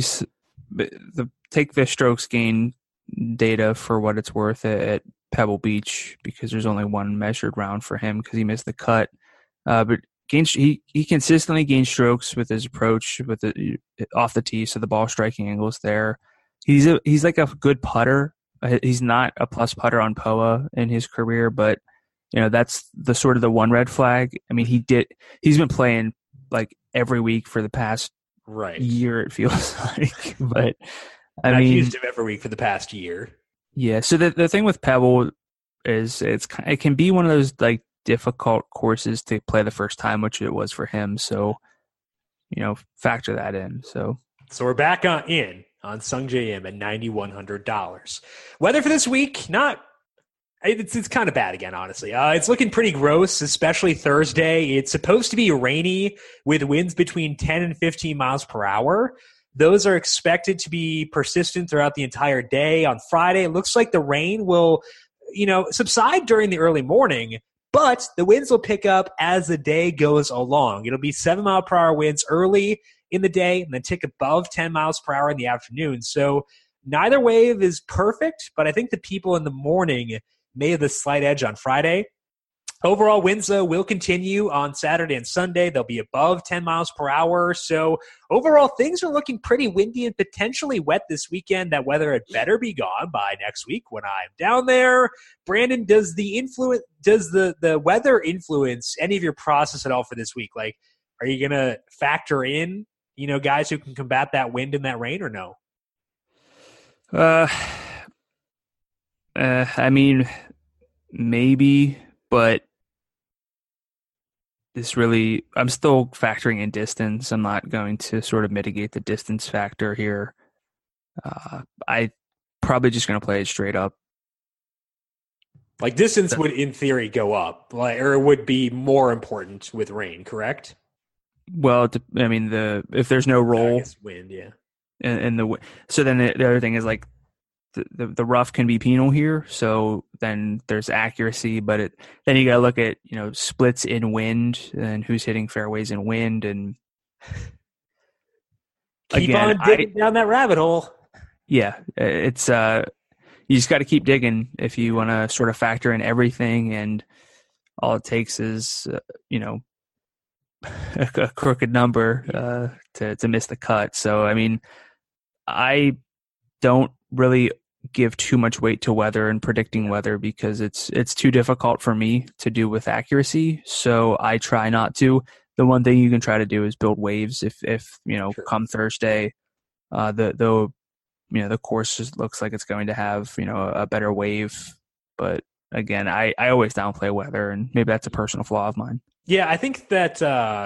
Take the strokes gain data for what it's worth at Pebble Beach because there's only one measured round for him because he missed the cut. But he consistently gains strokes with his approach with off the tee, so the ball striking angle is there. He's like a good putter. He's not a plus putter on POA in his career, but that's the sort of the one red flag. I mean, he's been playing like every week for the past year, it feels like. But I've used him every week for the past year. Yeah. So the thing with Pebble is it can be one of those like difficult courses to play the first time, which it was for him. So factor that in. So we're back on Sungjae Im at $9,100. Weather for this week, it's kind of bad again, honestly. It's looking pretty gross, especially Thursday. It's supposed to be rainy with winds between 10 and 15 miles per hour. Those are expected to be persistent throughout the entire day. On Friday, it looks like the rain will, subside during the early morning, but the winds will pick up as the day goes along. It'll be 7-mile-per-hour winds early in the day and then tick above 10 miles per hour in the afternoon. So neither wave is perfect, but I think the people in the morning may have the slight edge on Friday. Overall winds, though, will continue on Saturday and Sunday. They'll be above 10 miles per hour. So overall, things are looking pretty windy and potentially wet this weekend. That weather had better be gone by next week when I'm down there. Brandon, does the weather influence any of your process at all for this week? Like, are you going to factor in, guys who can combat that wind and that rain or no? I mean, maybe, but I'm still factoring in distance. I'm not going to sort of mitigate the distance factor here. I probably just going to play it straight up. Like distance would, in theory, go up, or it would be more important with rain, correct? Well, I mean, if there's no roll, wind, yeah, so then the other thing is like the rough can be penal here. So then there's accuracy, but then you got to look at splits in wind and who's hitting fairways in wind, and keep on digging down that rabbit hole. Yeah, it's you just got to keep digging if you want to sort of factor in everything, and all it takes is a crooked number to miss the cut. So I mean, I don't really give too much weight to weather and predicting weather because it's too difficult for me to do with accuracy. So I try not to. the one thing you can try to do is build waves. If Sure. come Thursday, the course just looks like it's going to have a better wave. But again, I always downplay weather, and maybe that's a personal flaw of mine. Yeah, I think that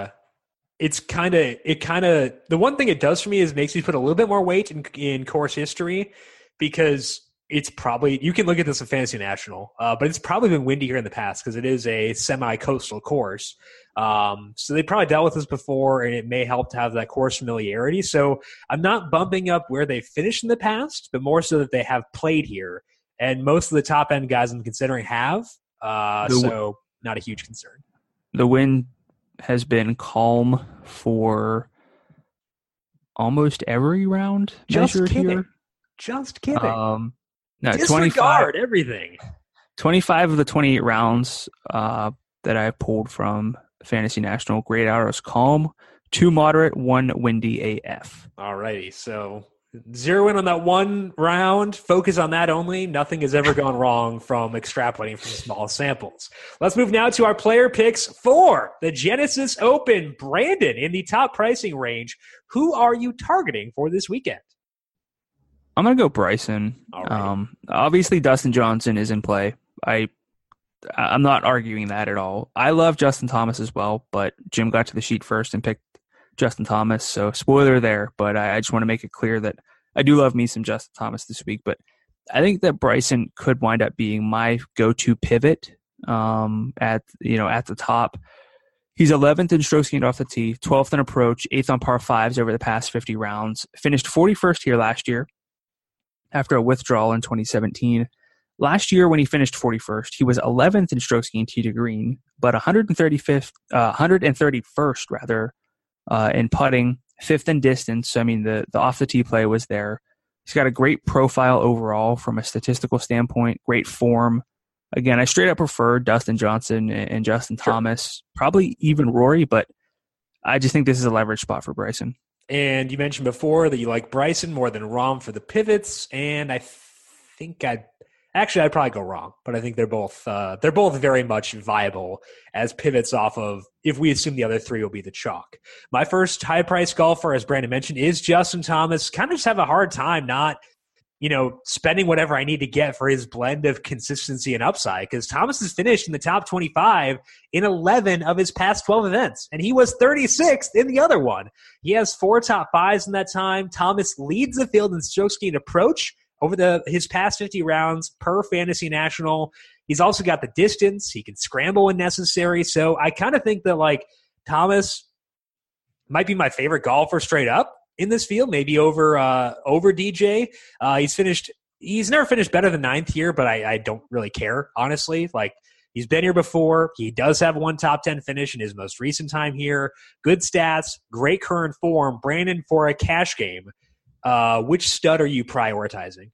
the one thing it does for me is makes me put a little bit more weight in course history, because it's probably, you can look at this in Fantasy National, but it's probably been windy here in the past because it is a semi-coastal course. So they probably dealt with this before, and it may help to have that course familiarity. So I'm not bumping up where they finished in the past, but more so that they have played here. And most of the top end guys I'm considering have, so not a huge concern. The wind has been calm for almost every round measured here. Just kidding. No, Disregard everything. 25 of the 28 rounds that I pulled from Fantasy National, grade out as calm, 2 moderate, 1 windy AF. All righty. So zero in on that one round. Focus on that only. Nothing has ever gone wrong from extrapolating from small samples. Let's move now to our player picks for the Genesis Open. Brandon, in the top pricing range, who are you targeting for this weekend? I'm going to go Bryson. Obviously, Dustin Johnson is in play. I'm not arguing that at all. I love Justin Thomas as well, but Jim got to the sheet first and picked Justin Thomas, so spoiler there. But I just want to make it clear that I do love me some Justin Thomas this week. But I think that Bryson could wind up being my go-to pivot at the top. He's 11th in strokes gained off the tee, 12th in approach, 8th on par 5s over the past 50 rounds. Finished 41st here last year after a withdrawal in 2017. Last year, when he finished 41st, he was 11th in strokes gained tee to green, but 131st rather in putting, 5th in distance. I mean, the off the tee play was there. He's got a great profile overall from a statistical standpoint, great form. Again, I straight up prefer Dustin Johnson and Justin Thomas, probably even Rory, but I just think this is a leverage spot for Bryson. And you mentioned before that you like Bryson more than Rahm for the pivots, and I think I'd probably go Rahm, but I think they're both very much viable as pivots off of, if we assume the other three will be the chalk. My first high-priced golfer, as Brandon mentioned, is Justin Thomas. Kind of just have a hard time not spending whatever I need to get for his blend of consistency and upside, because Thomas has finished in the top 25 in 11 of his past 12 events, and he was 36th in the other one. He has 4 top 5s in that time. Thomas leads the field in strokes gained approach over his past 50 rounds per Fantasy National. He's also got the distance. He can scramble when necessary. So I kind of think that Thomas might be my favorite golfer straight up in this field, maybe over DJ. He's never finished better than 9th here, but I don't really care, honestly. He's been here before. He does have 1 top 10 finish in his most recent time here. Good stats, great current form. Brandon, for a cash game, which stud are you prioritizing?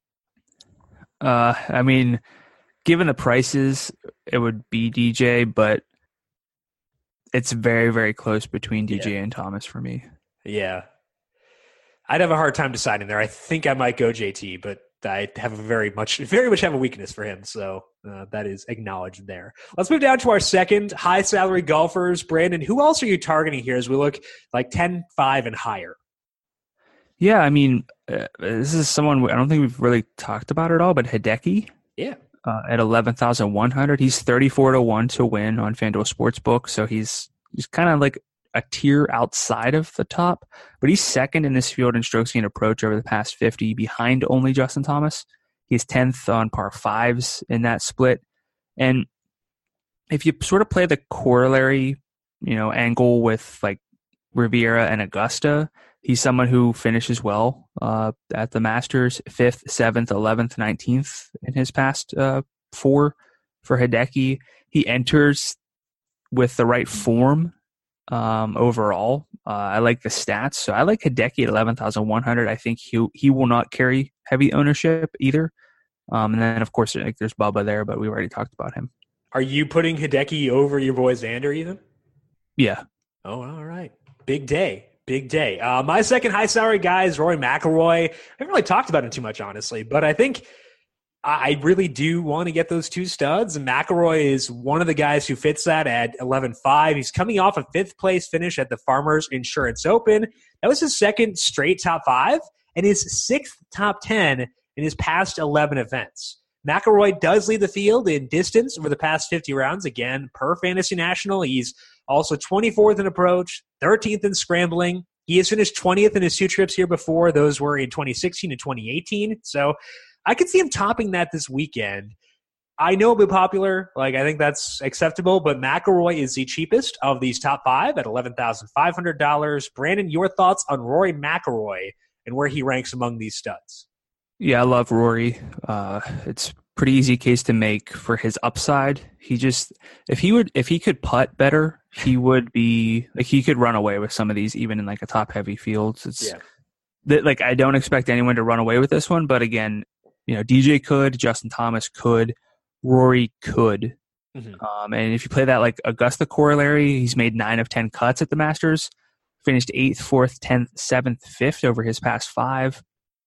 I mean, given the prices, it would be DJ, but it's very, very close between DJ and Thomas for me. Yeah. I'd have a hard time deciding there. I think I might go JT, but I have very much have a weakness for him. So that is acknowledged there. Let's move down to our second high salary golfers. Brandon, who else are you targeting here as we look 10-5 and higher? Yeah, I mean, this is someone I don't think we've really talked about at all, but Hideki. Yeah. At 11,100. He's 34-1 to win on FanDuel Sportsbook. So he's kind of like a tier outside of the top, but he's second in this field in strokes gained approach over the past 50, behind only Justin Thomas. He's 10th on par 5s in that split. And if you sort of play the corollary, angle with Riviera and Augusta, he's someone who finishes well at the Masters, 5th, 7th, 11th, 19th in his past 4 for Hideki. He enters with the right form overall. I like the stats. So I like Hideki at 11,100. I think he will not carry heavy ownership either. And then, of course, there's Bubba there, but we already talked about him. Are you putting Hideki over your boy Xander even? Yeah. Oh, all right. Big day. My second high salary guy is Rory McIlroy. I haven't really talked about him too much, honestly, but I think I really do want to get those two studs. And McIlroy is one of the guys who fits that at 11.5. He's coming off a 5th place finish at the Farmers Insurance Open. That was his second straight top 5 and his 6th top 10 in his past 11 events. McIlroy does lead the field in distance over the past 50 rounds. Again, per Fantasy National, he's also 24th in approach, 13th in scrambling. He has finished 20th in his 2 trips here before. Those were in 2016 and 2018. So I could see him topping that this weekend. I know it'll be popular. I think that's acceptable, but McIlroy is the cheapest of these top 5 at $11,500. Brandon, your thoughts on Rory McIlroy and where he ranks among these studs? Yeah, I love Rory. It's pretty easy case to make for his upside. If he could putt better, he would be he could run away with some of these, even in a top heavy fields. I don't expect anyone to run away with this one, but again, DJ could, Justin Thomas could, Rory could. Mm-hmm. And if you play that Augusta corollary, he's made 9 of 10 cuts at the Masters, finished 8th, 4th, 10th, 7th, 5th over his past 5.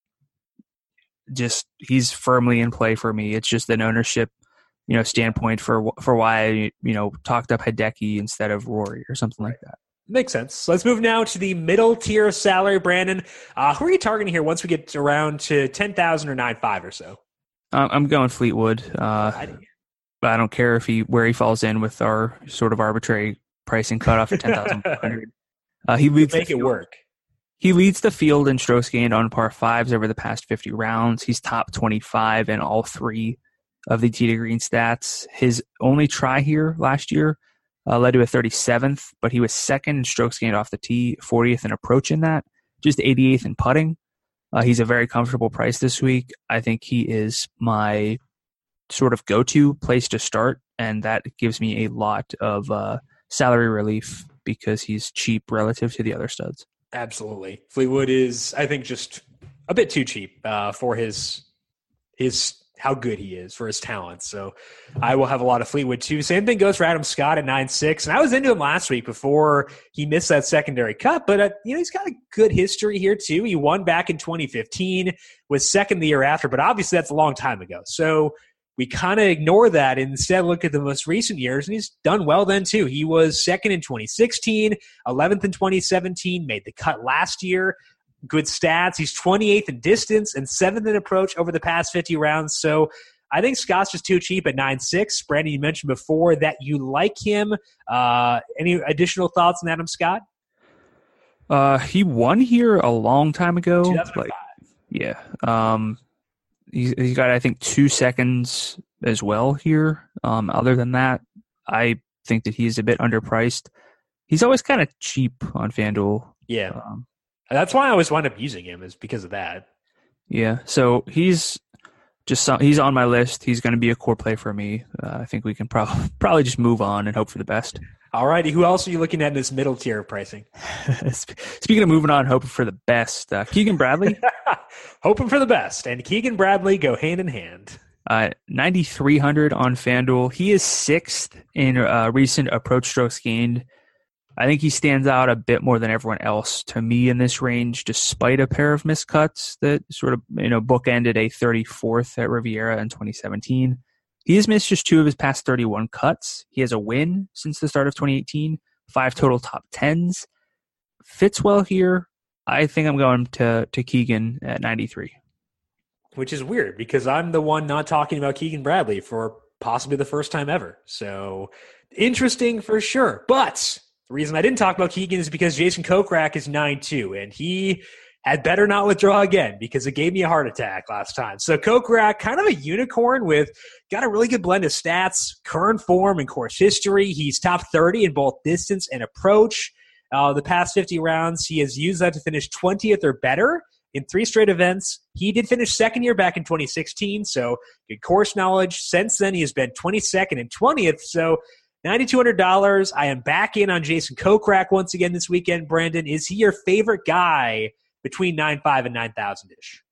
He's firmly in play for me. It's just an ownership, standpoint for why I, talked up Hideki instead of Rory or something like that. Makes sense. So let's move now to the middle tier of salary, Brandon. Who are you targeting here once we get around to 10,000 or 9.5 or so? I'm going Fleetwood. But I don't care where he falls in with our sort of arbitrary pricing cutoff at 10,500. He leads make it work. He leads the field in strokes gained on par 5s over the past 50 rounds. He's top 25 in all 3 of the tee to green stats. His only try here last year led to a 37th, but he was 2nd in strokes gained off the tee, 40th in approach in that, just 88th in putting. He's a very comfortable price this week. I think he is my sort of go-to place to start, and that gives me a lot of salary relief because he's cheap relative to the other studs. Absolutely. Fleetwood is, I think, just a bit too cheap for his how good he is, for his talent. So I will have a lot of Fleetwood too. Same thing goes for Adam Scott at 9.6. And I was into him last week before he missed that secondary cut, but he's got a good history here too. He won back in 2015, was second the year after, but obviously that's a long time ago. So we kind of ignore that and instead look at the most recent years, and he's done well then too. He was second in 2016, 11th in 2017, made the cut last year. Good stats. He's 28th in distance and 7th in approach over the past 50 rounds. So I think Scott's just too cheap at 9.6. Brandon, you mentioned before that you like him. Any additional thoughts on Adam Scott? He won here a long time ago. 2005. Yeah. He's got, I think, 2 seconds as well here. Other than that, I think that he's a bit underpriced. He's always kind of cheap on FanDuel. Yeah. That's why I always wind up using him, is because of that. Yeah. So he's on my list. He's going to be a core play for me. I think we can probably just move on and hope for the best. All righty. Who else are you looking at in this middle tier of pricing? Speaking of moving on, hoping for the best, Keegan Bradley. Hoping for the best. And Keegan Bradley go hand in hand. 9,300 on FanDuel. He is 6th in recent approach strokes gained. I think he stands out a bit more than everyone else to me in this range, despite a pair of missed cuts that sort of bookended a 34th at Riviera in 2017. He has missed just 2 of his past 31 cuts. He has a win since the start of 2018, 5 total top 10s. Fits well here. I think I'm going to Keegan at 93. Which is weird because I'm the one not talking about Keegan Bradley for possibly the first time ever. So interesting for sure. But the reason I didn't talk about Keegan is because Jason Kokrak is 9.2, and he had better not withdraw again because it gave me a heart attack last time. So Kokrak, kind of a unicorn got a really good blend of stats, current form, and course history. He's top 30 in both distance and approach. The past 50 rounds, he has used that to finish 20th or better in 3 straight events. He did finish second year back in 2016, so good course knowledge. Since then, he has been 22nd and 20th, so $9,200. I am back in on Jason Kokrak once again this weekend. Brandon, is he your favorite guy between 9.5 and 9,000-ish?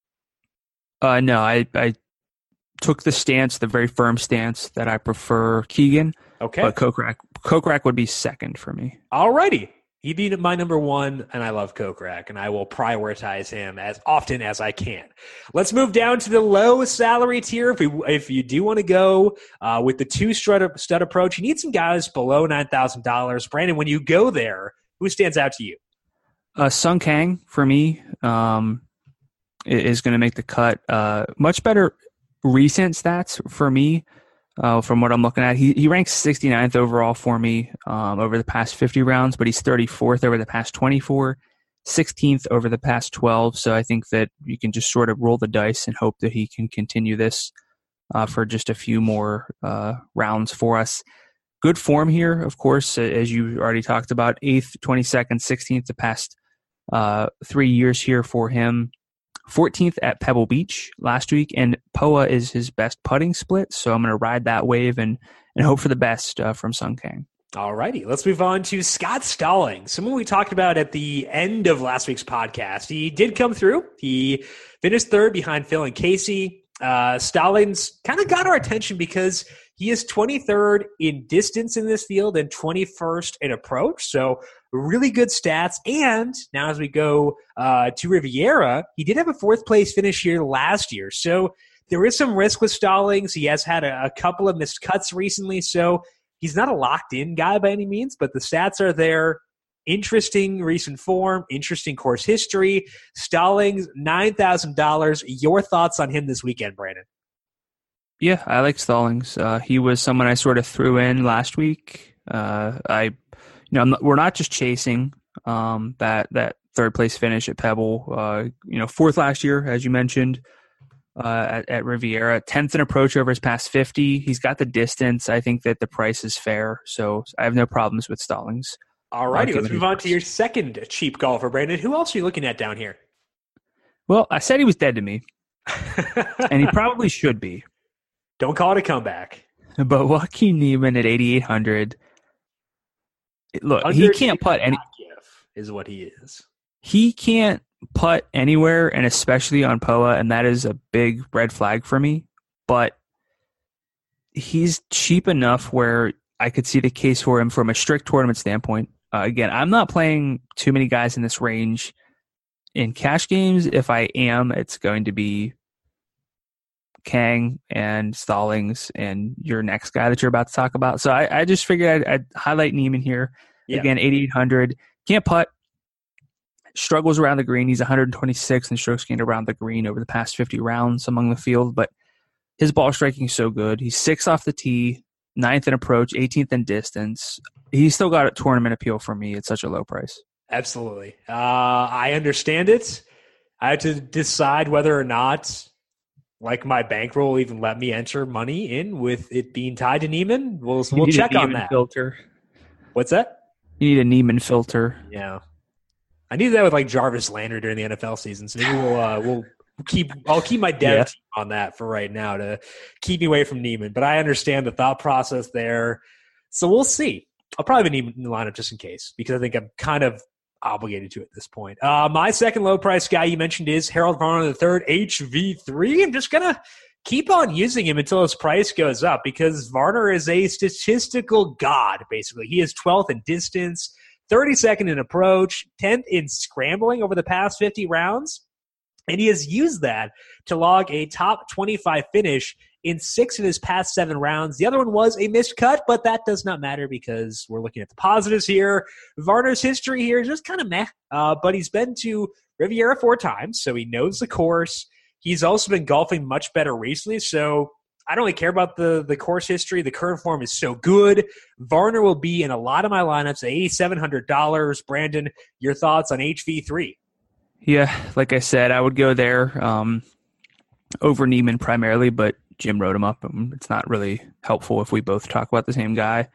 No, I took the very firm stance that I prefer Keegan. Okay. But Kokrak would be second for me. All righty. He'd be my number one, and I love Kokrak, and I will prioritize him as often as I can. Let's move down to the low salary tier. If you do want to go with the two stud approach, you need some guys below $9,000. Brandon, when you go there, who stands out to you? Sung Kang, for me, is going to make the cut. Much better recent stats for me. From what I'm looking at, he ranks 69th overall for me over the past 50 rounds, but he's 34th over the past 24, 16th over the past 12. So I think that you can just sort of roll the dice and hope that he can continue this for just a few more rounds for us. Good form here, of course, as you already talked about, 8th, 22nd, 16th the past 3 years here for him. 14th at Pebble Beach last week, and POA is his best putting split, so I'm going to ride that wave and hope for the best from Sung Kang. All righty, let's move on to Scott Stallings, someone we talked about at the end of last week's podcast. He did come through. He finished third behind Phil and Casey. Stallings kind of got our attention because he is 23rd in distance in this field and 21st in approach. So really good stats. And now as we go to Riviera, he did have a fourth place finish here last year. So there is some risk with Stallings. He has had a couple of missed cuts recently. So he's not a locked in guy by any means, but the stats are there. Interesting recent form, interesting course history. Stallings, $9,000. Your thoughts on him this weekend, Brandon? Yeah, I like Stallings. He was someone I sort of threw in last week. We're not just chasing that third place finish at Pebble. Fourth last year, as you mentioned, at Riviera. 10th in approach over his past 50. He's got the distance. I think that the price is fair, so I have no problems with Stallings. All righty, let's move on to your second cheap golfer, Brandon. Who else are you looking at down here? Well, I said he was dead to me, and he probably should be. Don't call it a comeback. But Joaquin Niemann at 8,800. Look, he can't putt any. Is what he is. He can't putt anywhere, and especially on POA, and that is a big red flag for me. But he's cheap enough where I could see the case for him from a strict tournament standpoint. Again, I'm not playing too many guys in this range in cash games. If I am, it's going to be Kang and Stallings and your next guy that you're about to talk about. So I just figured I'd highlight Niemann here. Yeah. Again, 8,800. Can't putt. Struggles around the green. He's 126 in strokes gained around the green over the past 50 rounds among the field, but his ball striking is so good. He's 6th off the tee, 9th in approach, 18th in distance. He's still got a tournament appeal for me at such a low price. Absolutely. I understand it. I have to decide whether or not my bankroll will even let me enter money in with it being tied to Niemann. We'll check on that. Filter. What's that? You need a Niemann filter. Yeah. I need that with Jarvis Landry during the NFL season. So maybe I'll keep my dev team on that for right now to keep me away from Niemann. But I understand the thought process there. So we'll see. I'll probably have a Niemann in the lineup just in case because I think I'm kind of obligated to at this point. My second low price guy you mentioned is Harold Varner III, HV3. I'm just going to keep on using him until his price goes up because Varner is a statistical god, basically. He is 12th in distance, 32nd in approach, 10th in scrambling over the past 50 rounds. And he has used that to log a top 25 finish in 6 of his past 7 rounds. The other one was a missed cut, but that does not matter because we're looking at the positives here. Varner's history here is just kind of meh, but he's been to Riviera 4 times, so he knows the course. He's also been golfing much better recently, so I don't really care about the course history. The current form is so good. Varner will be in a lot of my lineups at $8,700. Brandon, your thoughts on HV3? Yeah, like I said, I would go there over Niemann primarily, but Jim wrote him up. It's not really helpful if we both talk about the same guy.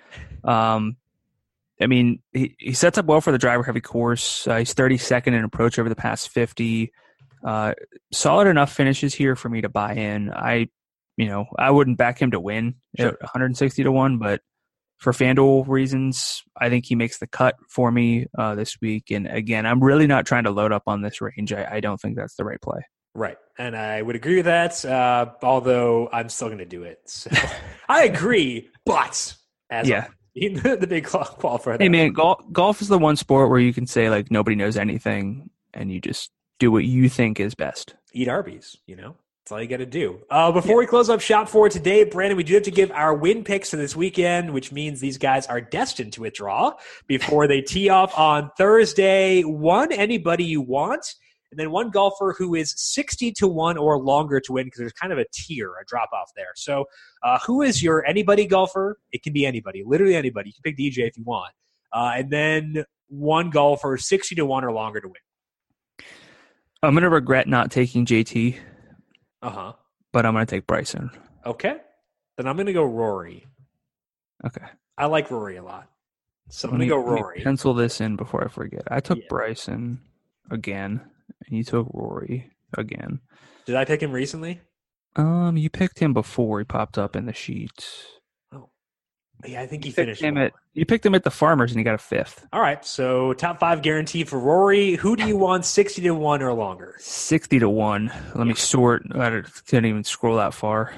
He sets up well for the driver-heavy course. He's 32nd in approach over the past 50. Solid enough finishes here for me to buy in. I wouldn't back him to win at 160 to 1, but for FanDuel reasons, I think he makes the cut for me this week. And again, I'm really not trying to load up on this range. I don't think that's the right play. Right. And I would agree with that, although I'm still going to do it. So I agree, but as The big qualifier. Hey man, golf is the one sport where you can say like nobody knows anything, and you just do what you think is best. Eat Arby's, That's all you got to do. Before we close up shop for today, Brandon, we do have to give our win picks for this weekend, which means these guys are destined to withdraw before they tee off on Thursday. One, anybody you want, and then one golfer who is 60-1 or longer to win, because there's kind of a tier, a drop-off there. So who is your anybody golfer? It can be anybody, literally anybody. You can pick DJ if you want. And then one golfer, 60-1 or longer to win. I'm going to regret not taking JT. Uh-huh. But I'm going to take Bryson. Okay. Then I'm going to go Rory. Okay. I like Rory a lot. So I'm going to go Rory. Pencil this in before I forget. I took Bryson again, and you took Rory again. Did I pick him recently? You picked him before he popped up in the sheets. Oh. Yeah, I think he finished You picked him at the Farmers, and he got a 5th. All right, so top 5 guarantee for Rory. Who do you want, 60-1 or longer? 60-1. Let me sort. I couldn't even scroll that far.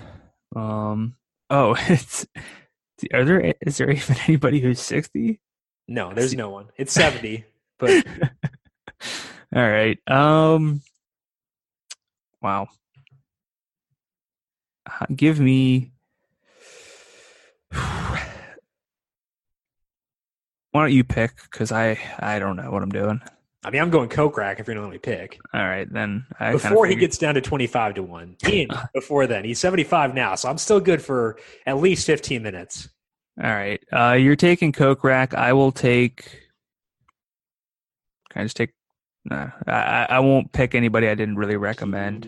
Is there even anybody who's 60? No, there's no one. It's 70. But all right. Wow. Give me. Why don't you pick? Because I don't know what I'm doing. I mean, I'm going Kokrak if you're going to let me pick. All right, then. Before he gets down to 25-1. Ian, before then. He's 75 now, so I'm still good for at least 15 minutes. All right. You're taking Kokrak. I will take. Can I just take. No, I won't pick anybody I didn't really recommend.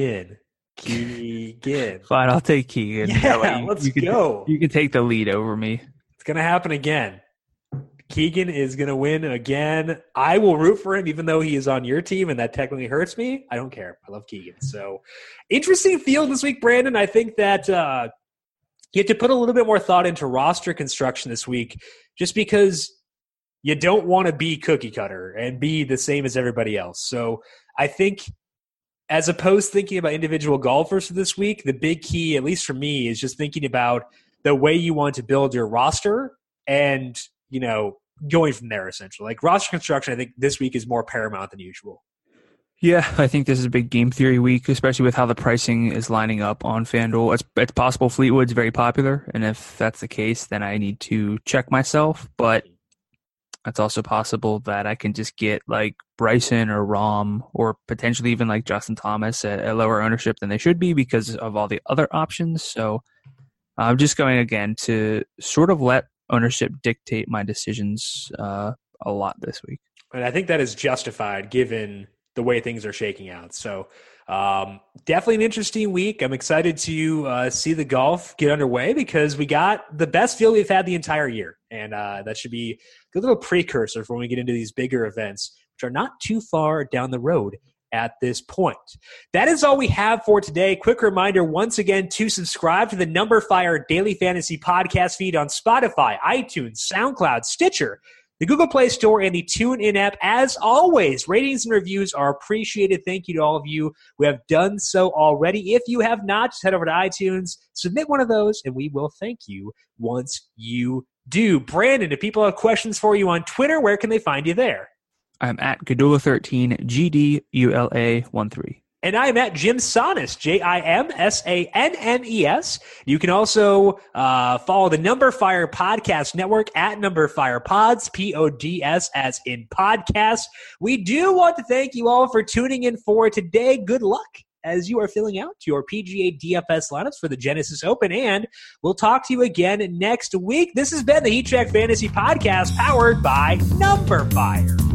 Keegan. Fine, I'll take Keegan. Yeah, let's go. You can take the lead over me. It's going to happen again. Keegan is going to win again. I will root for him even though he is on your team, and that technically hurts me. I don't care. I love Keegan. So, interesting field this week, Brandon. I think that you have to put a little bit more thought into roster construction this week just because you don't want to be cookie cutter and be the same as everybody else. So, I think as opposed to thinking about individual golfers for this week, the big key, at least for me, is just thinking about the way you want to build your roster and – going from there, essentially. Like roster construction, I think this week is more paramount than usual. Yeah, I think this is a big game theory week, especially with how the pricing is lining up on FanDuel. It's possible Fleetwood's very popular, and if that's the case, then I need to check myself. But it's also possible that I can just get like Bryson or Rahm or potentially even like Justin Thomas at lower ownership than they should be because of all the other options. So I'm just going again to sort of let ownership dictate my decisions a lot this week. And I think that is justified given the way things are shaking out. So definitely an interesting week. I'm excited to see the golf get underway because we got the best field we've had the entire year. And that should be a good little precursor for when we get into these bigger events, which are not too far down the road at this point. That is all we have for today. Quick reminder once again to subscribe to the Number Fire Daily Fantasy Podcast feed on Spotify, iTunes, SoundCloud, Stitcher, the Google Play Store, and the TuneIn app. As always, ratings and reviews are appreciated. Thank you to all of you who have done so already. If you have not, just head over to iTunes, submit one of those, and we will thank you once you do. Brandon, if people have questions for you on Twitter, where can they find you there? I'm at Gadula13, GDULA13. And I'm at Jim Sannes, JIMSANNES. You can also follow the Number Fire Podcast Network at Number Fire Pods, PODS as in podcast. We do want to thank you all for tuning in for today. Good luck as you are filling out your PGA DFS lineups for the Genesis Open, and we'll talk to you again next week. This has been the Heat Check Fantasy Podcast powered by Number Fire.